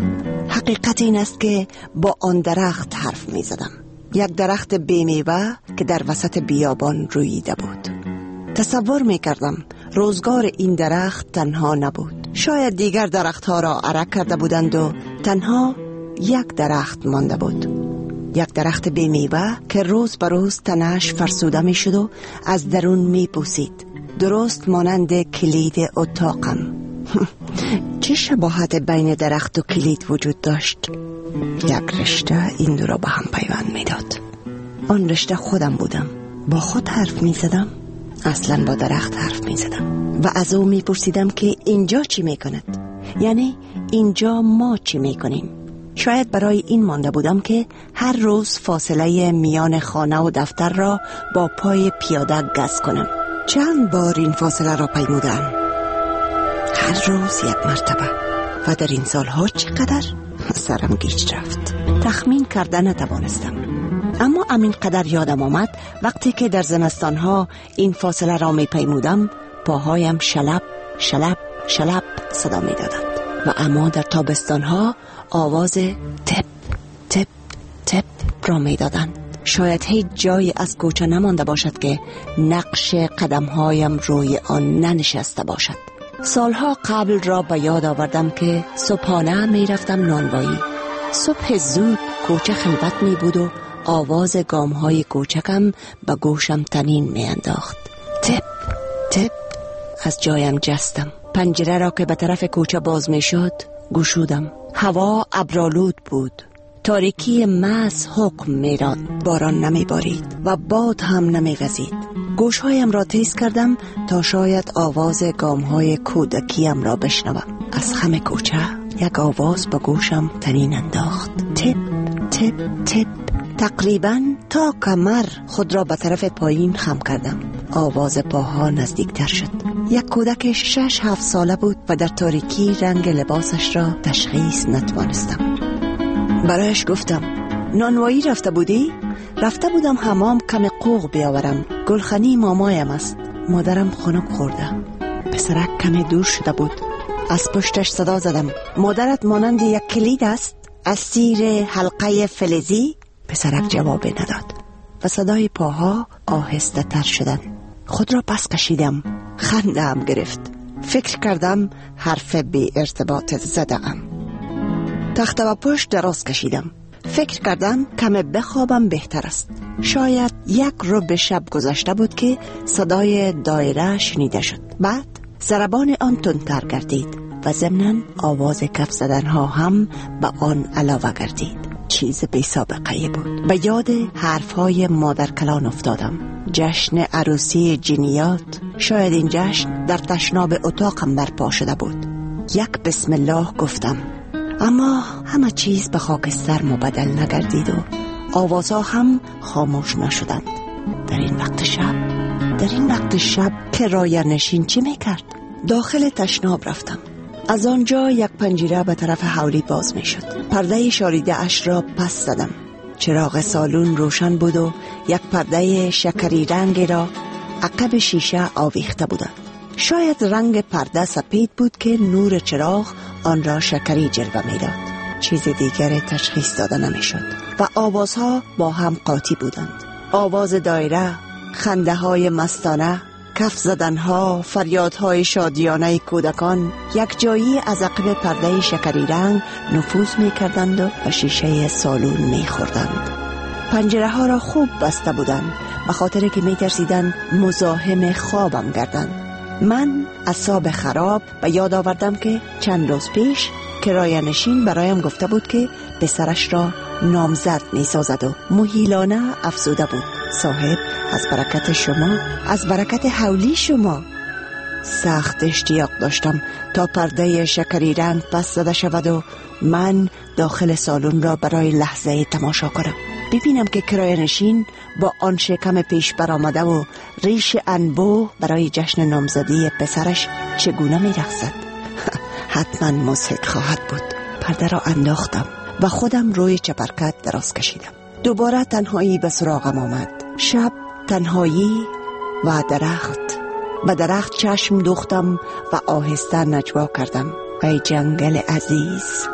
حقیقت این است که با آن درخت حرف می زدم. یک درخت بیمیوه که در وسط بیابان رویده بود. تصور می کردم روزگار این درخت تنها نبود. شاید دیگر درختها را عرق کرده بودند و تنها یک درخت مانده بود. یک درخت بیمیوه که روز به روز تنش فرسوده می شد و از درون می پوسید، درست مانند کلید اتاقم. چه شباهت بین درخت و کلید وجود داشت؟ یک رشته این دو را به هم پیوند می داد. آن رشته خودم بودم. با خود حرف می زدم، اصلا با درخت حرف می زدم و از او می پرسیدم که اینجا چی می کند؟ یعنی اینجا ما چی می کنیم؟ شاید برای این مانده بودم که هر روز فاصله میان خانه و دفتر را با پای پیاده گز کنم. چند بار این فاصله را پیمودم؟ هر روز یک مرتبه. و در این سالها چقدر؟ سرم گیج رفت. تخمین کردن نتوانستم. اما امین قدر یادم آمد وقتی که در زمستانها این فاصله را می پیمودم پاهایم شلپ شلپ شلپ صدا می دادند و اما در تابستانها آواز تپ تپ تپ را می دادند. شاید هیچ جایی از کوچه نمانده باشد که نقش قدمهایم روی آن ننشسته باشد. سالها قبل را به یاد آوردم که صبحانه می رفتم نانوایی. صبح زود کوچه خلوت می بود و آواز گامهای کوچکم به گوشم طنین می انداخت. تپ تپ. از جایم جستم. پنجره را که به طرف کوچه باز می شد گشودم. هوا ابرآلود بود. تاریکی محض حکم می داد. باران نمی بارید و باد هم نمی وزید. گوشهایم را تیز کردم تا شاید آواز گامهای کودکیم را بشنوم. از خم کوچه یک آواز به گوشم طنین انداخت. تپ تپ تپ. تقریبا تا کمر خود را به طرف پایین خم کردم. آواز پاها نزدیکتر شد. یک کودک شش هفت ساله بود و در تاریکی رنگ لباسش را تشخیص نتوانستم. برایش گفتم نانوایی رفته بودی؟ رفته بودم حمام کم قوق بیاورم. گلخنی مامایم است. مادرم خنک خورده. پسرک کمی دور شده بود. از پشتش صدا زدم مادرت مانند یک کلید است؟ از زیر حلقه فلزی؟ پسرک جوابی نداد و صدای پاها آهسته تر شدن. خود را پس کشیدم. خنده هم گرفت. فکر کردم حرف بی ارتباط زدم. تخته و پشت دراز کشیدم. فکر کردم کم بخوابم بهتر است. شاید یک ربع شب گذشته بود که صدای دایره شنیده شد. بعد ضربان آن تندتر گردید. و ضمناً آواز کف زدن ها هم به آن علاوه گردید. چیز بی سابقه بود. به یاد حرف های مادر کلان افتادم. جشن عروسی جنیات. شاید این جشن در تشناب اتاقم برپا شده بود. یک بسم الله گفتم، اما همه چیز به خاکستر مبدل نگردید و آوازها هم خاموش نشدند. در این وقت شب در این وقت شب کرایه نشین چی میکرد؟ داخل تشناب رفتم. از آنجا یک پنجره به طرف حولی باز می شد. پرده شاریده اش را پس زدم. چراغ سالون روشن بود و یک پرده شکری رنگی را عقب شیشه آویخته بودند. شاید رنگ پرده سپید بود که نور چراغ آن را شکری جلوه می داد. چیز دیگر تشخیص داده نمی شد و آوازها با هم قاطی بودند. آواز دایره، خنده های مستانه، کف زدنها، فریادهای شادیانه کودکان یک جایی از عقب پرده شکری رنگ نفوذ می کردند و به شیشه سالون می خوردند. پنجره ها را خوب بسته بودند به خاطر که می ترسیدند مزاحم خوابم گردند. من اعصاب خراب و یاد آوردم که چند روز پیش کرایه نشین برایم گفته بود که پسرش را نامزد می سازد و مهیلانه افزوده بود، صاحب از برکت شما، از برکت حولی شما. سخت اشتیاق داشتم تا پرده شکری رنگ پس زده شود و من داخل سالن را برای لحظه تماشا کنم، ببینم که کرایه نشین با آن شکم پیش برآمده و ریش انبوه برای جشن نامزدی پسرش چگونه می رقصد. حتما مضحک خواهد بود. پرده را انداختم و خودم روی چپرکت دراز کشیدم. دوباره تنهایی به سراغم آمد. شب، تنهایی و درخت. به درخت چشم دوختم و آهسته نجوا کردم. ای جنگل عزیز.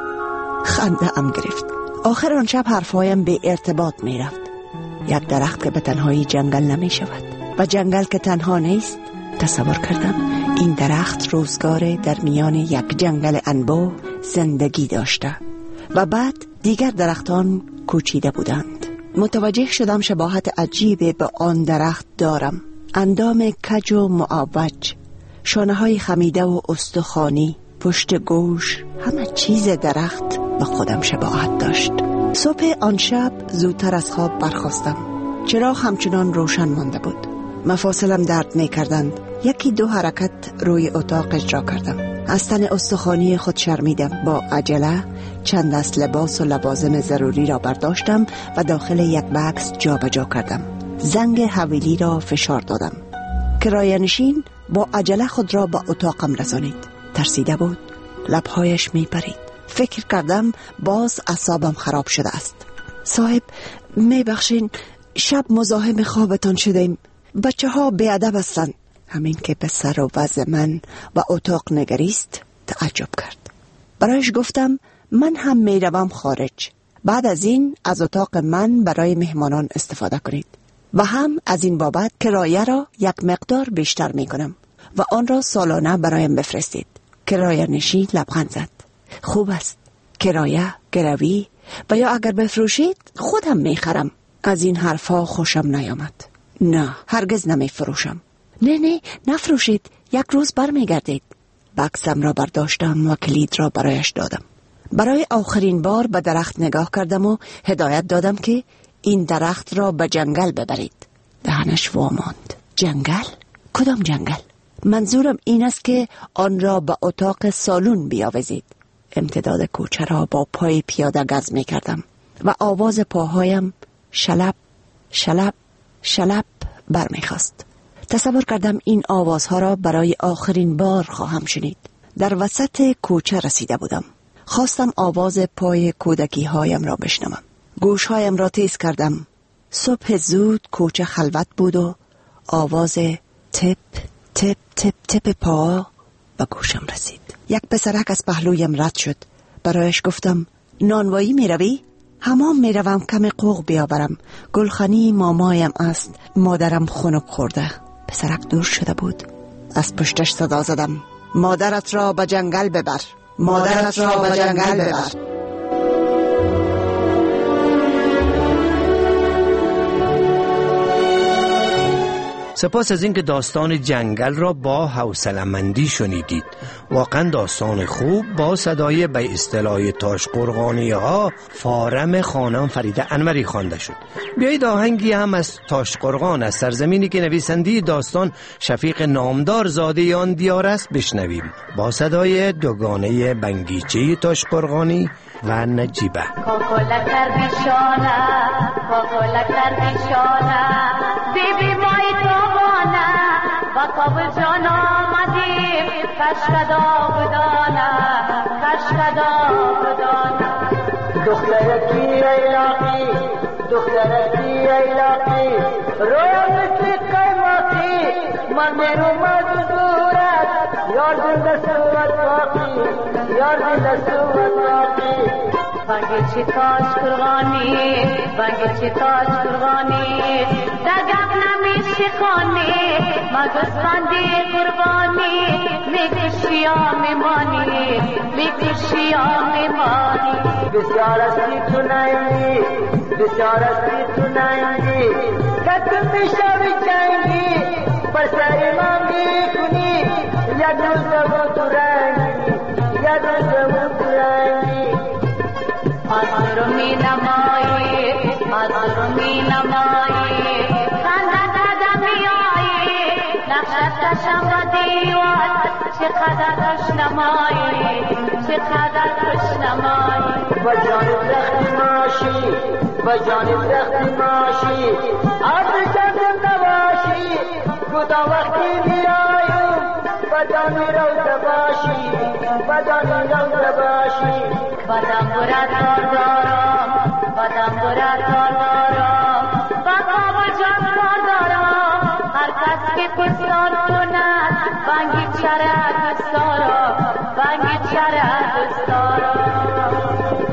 خنده ام گرفت. آخر آن شب حرفایم به ارتباط می رفت. یک درخت که به تنهایی جنگل نمی شود و جنگل که تنها نیست. تصور کردم این درخت روزگار در میان یک جنگل انبوه زندگی داشته و بعد دیگر درختان کوچیده بودند. متوجه شدم شباهت عجیبی به آن درخت دارم. اندام کج و معوج، شانه های خمیده و استخوانی، پشت گوش، همه چیز درخت به خودم شباهت داشت. صبح آن شب زودتر از خواب برخاستم. چراغ همچنان روشن مانده بود. مفاصلم درد می کردند. یکی دو حرکت روی اتاق اجرا کردم. از تن استخوانی خود شرمیدم. با عجله چند دست لباس و لوازم ضروری را برداشتم و داخل یک بکس جا به جا کردم. زنگ حویلی را فشار دادم. کرایه نشین با عجله خود را به اتاقم رسانید. ترسیده بود. لبهایش می پرید. فکر کردم باز اعصابم خراب شده است. صاحب می بخشین، شب مزاحم خوابتان شدیم. بچه ها بیادب هستند. همین که به سر و وضع من و اتاق نگریست تعجب کرد. برایش گفتم من هم می روم خارج. بعد از این از اتاق من برای مهمانان استفاده کنید و هم از این بابت کرایه را یک مقدار بیشتر می کنم و آن را سالانه برایم بفرستید. کرایه نشین لبخند زد. خوب است. کرایه، گروی و یا اگر بفروشید خودم می خرم. از این حرفا خوشم نیامد. نه، هرگز نمی فروشم. نه نه نفروشید، یک روز بر می گردید. بکسم را برداشتم و کلید را برایش دادم. برای آخرین بار به درخت نگاه کردم و هدایت دادم که این درخت را به جنگل ببرید. دهنش واماند. جنگل؟ کدام جنگل؟ منظورم این است که آن را به اتاق سالون بیاوزید. امتداد کوچه را با پای پیاده گز می کردم و آواز پاهایم شلپ شلپ شلپ برمی خواست. تصور کردم این آوازها را برای آخرین بار خواهم شنید. در وسط کوچه رسیده بودم. خواستم آواز پای کودکی هایم را بشنوم. گوش هایم را تیز کردم. صبح زود کوچه خلوت بود و آواز تپ تپ تپ تپ پا به گوشم رسید. یک پسرک از پهلویم رد شد. برایش گفتم نانوایی می روی؟ حمام می روم کم قوق بیاورم. گلخانی مامایم است. مادرم خنک خورده. پسرک دور شده بود. از پشتش صدا زدم مادرت را به جنگل ببر. مادرت را به جنگل ببر. سپاس از اینکه داستان جنگل را با حوصله‌مندی شنیدید. واقعا داستان خوب با صدای به اصطلاح تاش قرغانی ها فارم خانم فریده انوری خوانده شد. بیایید آهنگی هم از تاش قرغان از سرزمینی که نویسنده داستان شفیق نامدار زاده آن دیار است بشنویم با صدای دوگانه بنگیچه تاش قرغانی و نجیبه. کوکولک در بیشانه کوکولک در بیشانه بیبی مای توانه با کابل جان آمدیم کشکدا بدانه کشکدا بدانه دخترکی ایلاقی دخترکی ایلاقی رویا مثل قیماقی من میرو مجبورت یار دل دستوت باقی یار دل دستوت باقی بانگی چی تاج قرغانی بانگی چی تاج قرغانی دگم نمیشه خانی مگستاندی قربانی میکشی یا میمانی میکشی یا میمانی بسیار استی تو نایندی بسیار استی تو نایندی کتن میشوی جنگی پر سری ما میکنی یک روز دمو تو رنگی یک روز دمو تو رنگی آزرو می نمایی آزرو می نمایی خنده داده می آیی نقشت کشم و دیوار چقدر خوش نمایی چقدر خوش نمایی با جانب رخت ماشی با جانب رخت ماشی عبر جانب نباشی گدا وقتی می آیم بدانی روزه باشی بدانی روزه باشی بدم برد کار دارم بدم برد کار دارم با کابل جان کار دارم هر کس که کستان کند بانگی چره دوست دارم بانگی چره دوست دارم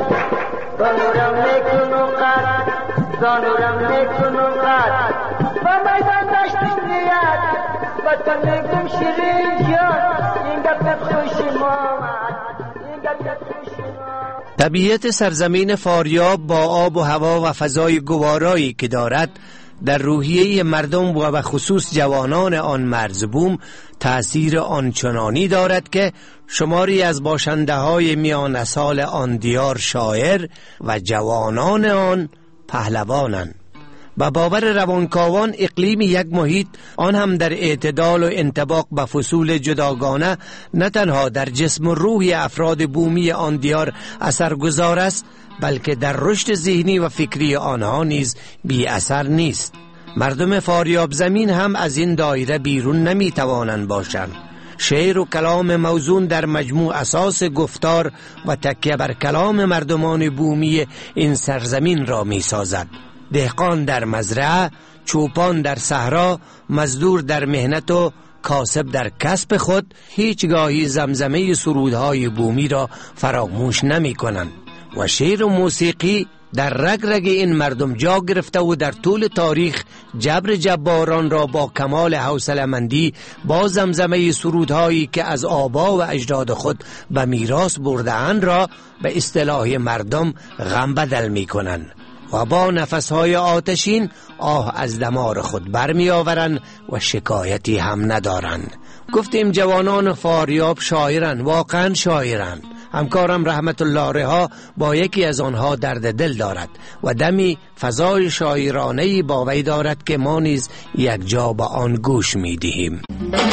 دانورم میکنم قد دانورم میکنم قد و میدان داشتیم نیت و تو میگم شیرین جان این گفت خوشی مامد این گفت خوشی مامد. طبیعت سرزمین فاریاب با آب و هوا و فضای گوارایی که دارد در روحیه مردم و به خصوص جوانان آن مرزبوم تأثیر آنچنانی دارد که شماری از باشنده های میان سال آن دیار شاعر و جوانان آن پهلوانند. با باور روانکاوان اقلیم یک محیط آن هم در اعتدال و انطباق به فصول جداگانه نه تنها در جسم و روح افراد بومی آن دیار اثرگذار است بلکه در رشد ذهنی و فکری آنها نیز بی اثر نیست. مردم فاریاب زمین هم از این دایره بیرون نمی توانند باشند. شعر و کلام موزون در مجموع اساس گفتار و تکیه بر کلام مردمان بومی این سرزمین را می سازد. دهقان در مزرعه، چوپان در صحرا، مزدور در مهنت و کاسب در کسب خود هیچگاهی زمزمه سرودهای بومی را فراموش نمی کنند و شعر و موسیقی در رگ رگ این مردم جا گرفته و در طول تاریخ جبر جباران را با کمال حوصله‌مندی با زمزمه سرودهایی که از آبا و اجداد خود به میراث برده‌اند را به اصطلاح مردم غم بدل می کنند و با نفسهای آتشین آه از دمار خود برمی آورند و شکایتی هم ندارند. گفتیم جوانان فاریاب شاعرند، واقعا شاعرند. همکارم رحمت الله رها با یکی از آنها درد دل دارد و دمی فضای شاعرانه‌ای با وی دارد که ما نیز یک جا به آن گوش می دهیم.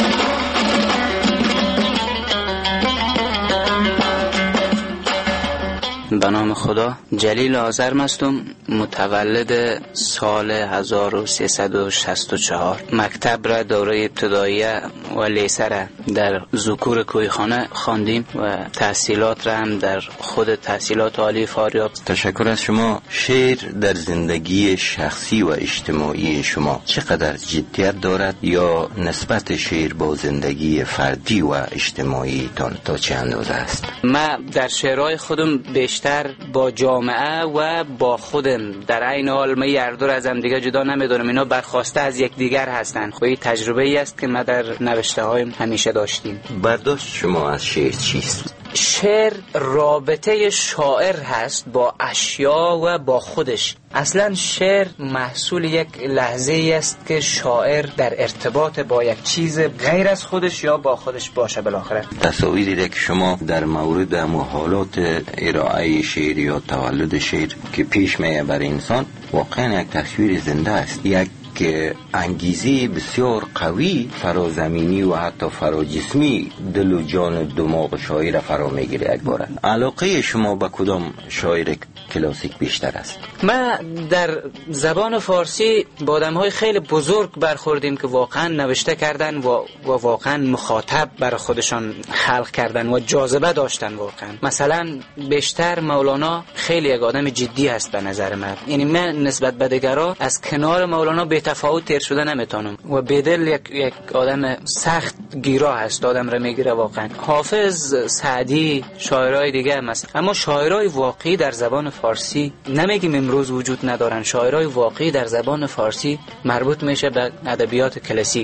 به نام خدا. جلیل آذرم هستم، متولد سال هزار و سیصد و شصت و چهار. مکتب را دوره ابتداییه و لیسه را در ذکور کوهخانه خواندیم و تحصیلات را هم در خود تحصیلات عالی فاریاب. تشکر از شما. شعر در زندگی شخصی و اجتماعی شما چقدر جدیت دارد یا نسبت شعر با زندگی فردی و اجتماعی تان تا چه اندازه است؟ من در شعرهای خودم بیشتر با جامعه و با خودم در عین حال ما هر دو از هم دیگه جدا نمیدونم، اینا برخواسته از یکدیگر هستند. خب این تجربه ای است که ما در نوشته هایم همیشه داشتیم. برداشت شما از شعر چیست؟ شعر رابطه شاعر هست با اشیا و با خودش. اصلا شعر محصول یک لحظه است که شاعر در ارتباط با یک چیز غیر از خودش یا با خودش باشه. بالاخره تصاویری که شما در مورد حالات ارائه شعر یا تولد شعر که پیش میه بر انسان، واقعا یک تصویر زنده است، یک که انگیزه بسیار قوی فرازمینی و حتی فراجسمی دل و جان و دماغ شاعر فرا میگیره. یک باره علاقه شما به کدام شاعر کلاسیک بیشتر است؟ ما در زبان فارسی با آدم‌های خیلی بزرگ برخوردیم که واقعا نوشته کردن و, و واقعا مخاطب برای خودشان خلق کردن و جاذبه داشتن واقعا. مثلا بیشتر مولانا خیلی یک آدم جدی است به نظر من، یعنی من نسبت به دیگران از کنار مولانا به تفاوت تیر شده نمیتونم و بدل یک, یک آدم سخت گیرا هست، آدم را میگیره واقعا. حافظ، سعدی، شاعرای دیگه مثلا، اما شاعرای واقعی در زبان فارسی نمیگیم امروز وجود ندارن. شاعرای واقعی در زبان فارسی مربوط میشه به ادبیات کلاسیک.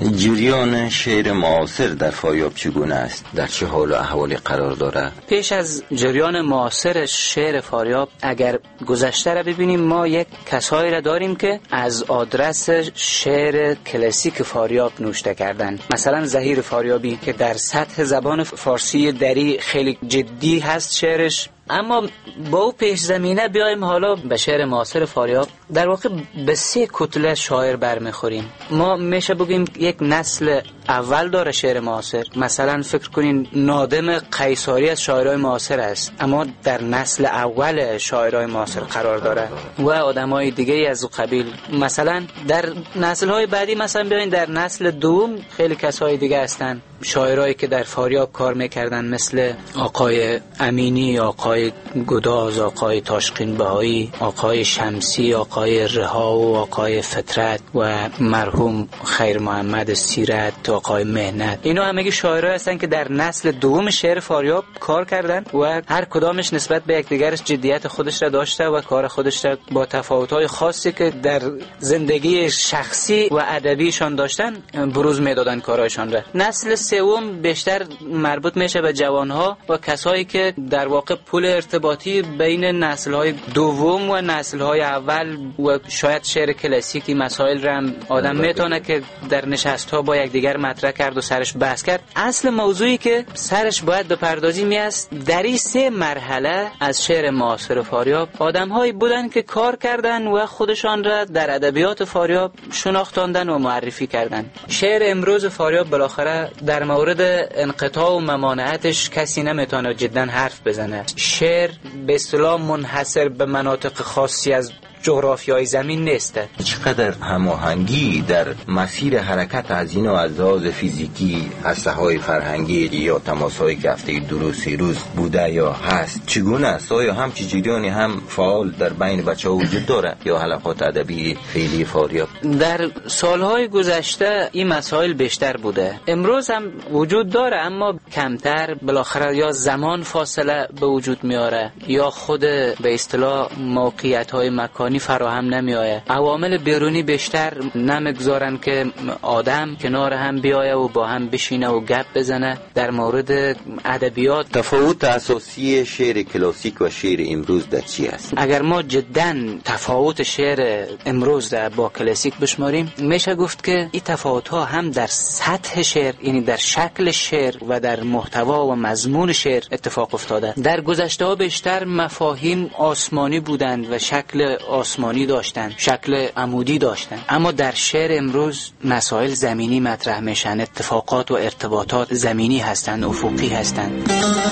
جریان شعر معاصر در فاریاب چگونه است؟ در چه حال و احوالی قرار داره؟ پیش از جریان معاصر شعر فاریاب اگر گذشته را ببینیم، ما یک کسایی را داریم که از آدرس شعر کلاسیک فاریاب نوشته کردن. مثلا ظهیر فاریابی که در سطح زبان فارسی دری خیلی جدی هست شعرش. اما با او پیش زمینه بیایم حالا به شعر معاصر فاریاب. در واقع به سه کتله شاعر برمیخوریم. ما میشه بگیم یک نسل اول داره شعر معاصر. مثلا فکر کنین نادم قیصاری از شاعرای معاصر است، اما در نسل اول شاعرای معاصر قرار داره و آدمای دیگه از او قبیل. مثلا در نسل‌های بعدی مثلا بیاین در نسل دوم خیلی کسای دیگه هستن، شاعرایی که در فاریاب کار میکردن، مثل آقای امینی، آقای گداز، آقای تاشقین بهایی، آقای شمسی، آقای رها و آقای فطرت و مرحوم خیر محمد سیرت، آقای مهنت. اینا همگی شاعرایی هستن که در نسل دوم شعر فاریاب کار کردن و هر کدامش نسبت به یکدیگرش جدیت خودش را داشته و کار خودش را با تفاوت‌های خاصی که در زندگی شخصی و ادبیشان داشتن بروز میدادن کارایشان را. نسل سوم بیشتر مربوط میشه به جوانها و کسایی که در واقع پل ارتباطی بین نسل‌های دوم و نسل‌های اول و شاید شعر کلاسیکی مسائل را هم آدم میتونه که در نشست‌ها با یکدیگر مطرح کرد و سرش بحث کرد. اصل موضوعی که سرش باید بپردازیم است، در این سه مرحله از شعر معاصر فاریاب آدم‌هایی بودن که کار کردن و خودشان را در ادبیات فاریاب شناختاندن و معرفی کردن. شعر امروز فاریاب بالاخره در مورد انقطاع و ممانعتش کسی نمیتونه جدا حرف بزنه. شعر به اصطلاح منحصر به مناطق خاصی از جغرافیای زمین نیسته. چقدر هماهنگی در مسیر حرکت از این و از لحاظ فیزیکی، هسته‌های فرهنگی یا تماس‌هایی که هفته دو روز سه روز بوده یا هست چگونه است؟ آیا هم چه جریانی هم فعال در بین بچه‌ها وجود داره یا حلقات ادبی فعلی فاریاب؟ در سالهای گذشته این مسائل بیشتر بوده، امروز هم وجود داره اما کمتر. بالاخره یا زمان فاصله به وجود میاره یا خود به اصطلاح موقعیت‌های مکانی فراهم نمیآید. عوامل بیرونی بیشتر نمیگذارن که آدم کنار هم بیایه و با هم بشینه و گپ بزنه در مورد ادبیات. تفاوت اساسی شعر کلاسیک و شعر امروز در چی است؟ اگر ما جدا تفاوت شعر امروز در با کلاسیک بشماریم، میشه گفت که این تفاوت ها هم در سطح شعر، یعنی در شکل شعر و در محتوا و مضمون شعر اتفاق افتاده. در گذشته ها بیشتر مفاهیم آسمانی بودند و شکل آسمانی داشتن، شکل عمودی داشتن، اما در شعر امروز مسائل زمینی مطرح میشن، اتفاقات و ارتباطات زمینی هستند، افقی هستند.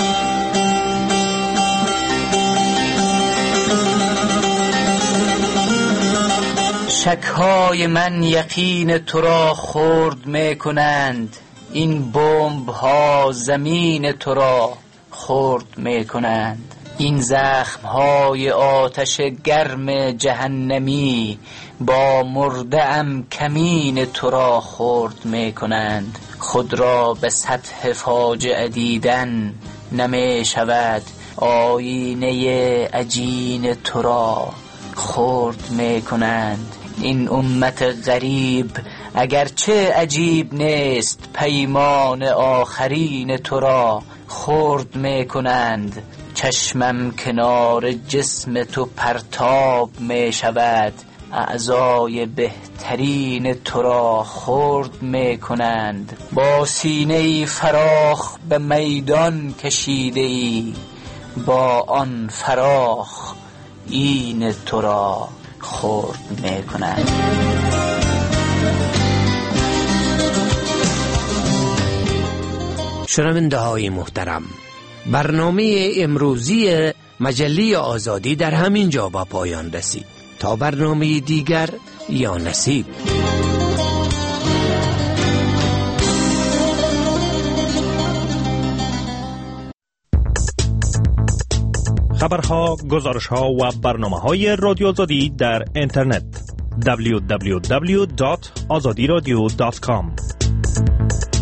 شک‌های من یقین تو را خرد میکنند، این بمب ها زمین تو را خرد میکنند. این زخم‌های آتش گرم جهنمی با مرده‌ام کمین تو را خرد می‌کنند. خود را به سطح فاجعه دیدن نمی شود، آینه عجین تو را خرد می‌کنند. این امت غریب اگرچه عجیب نیست پیمان آخرین تو را خرد می کنند. چشمم کنار جسم تو پرتاب می شود، اعضای بهترین تو را خرد می کنند. با سینه فراخ به میدان کشیده ای، با آن فراخ این تو را خرد می کنند. شنونده های محترم، برنامه امروزی مجله آزادی در همین جا با پایان رسید. تا برنامه دیگر، یا نصیب. خبرها، گزارشها و برنامه‌های رادیو آزادی در اینترنت دبلیو دبلیو دبلیو دات آزادی رادیو دات کام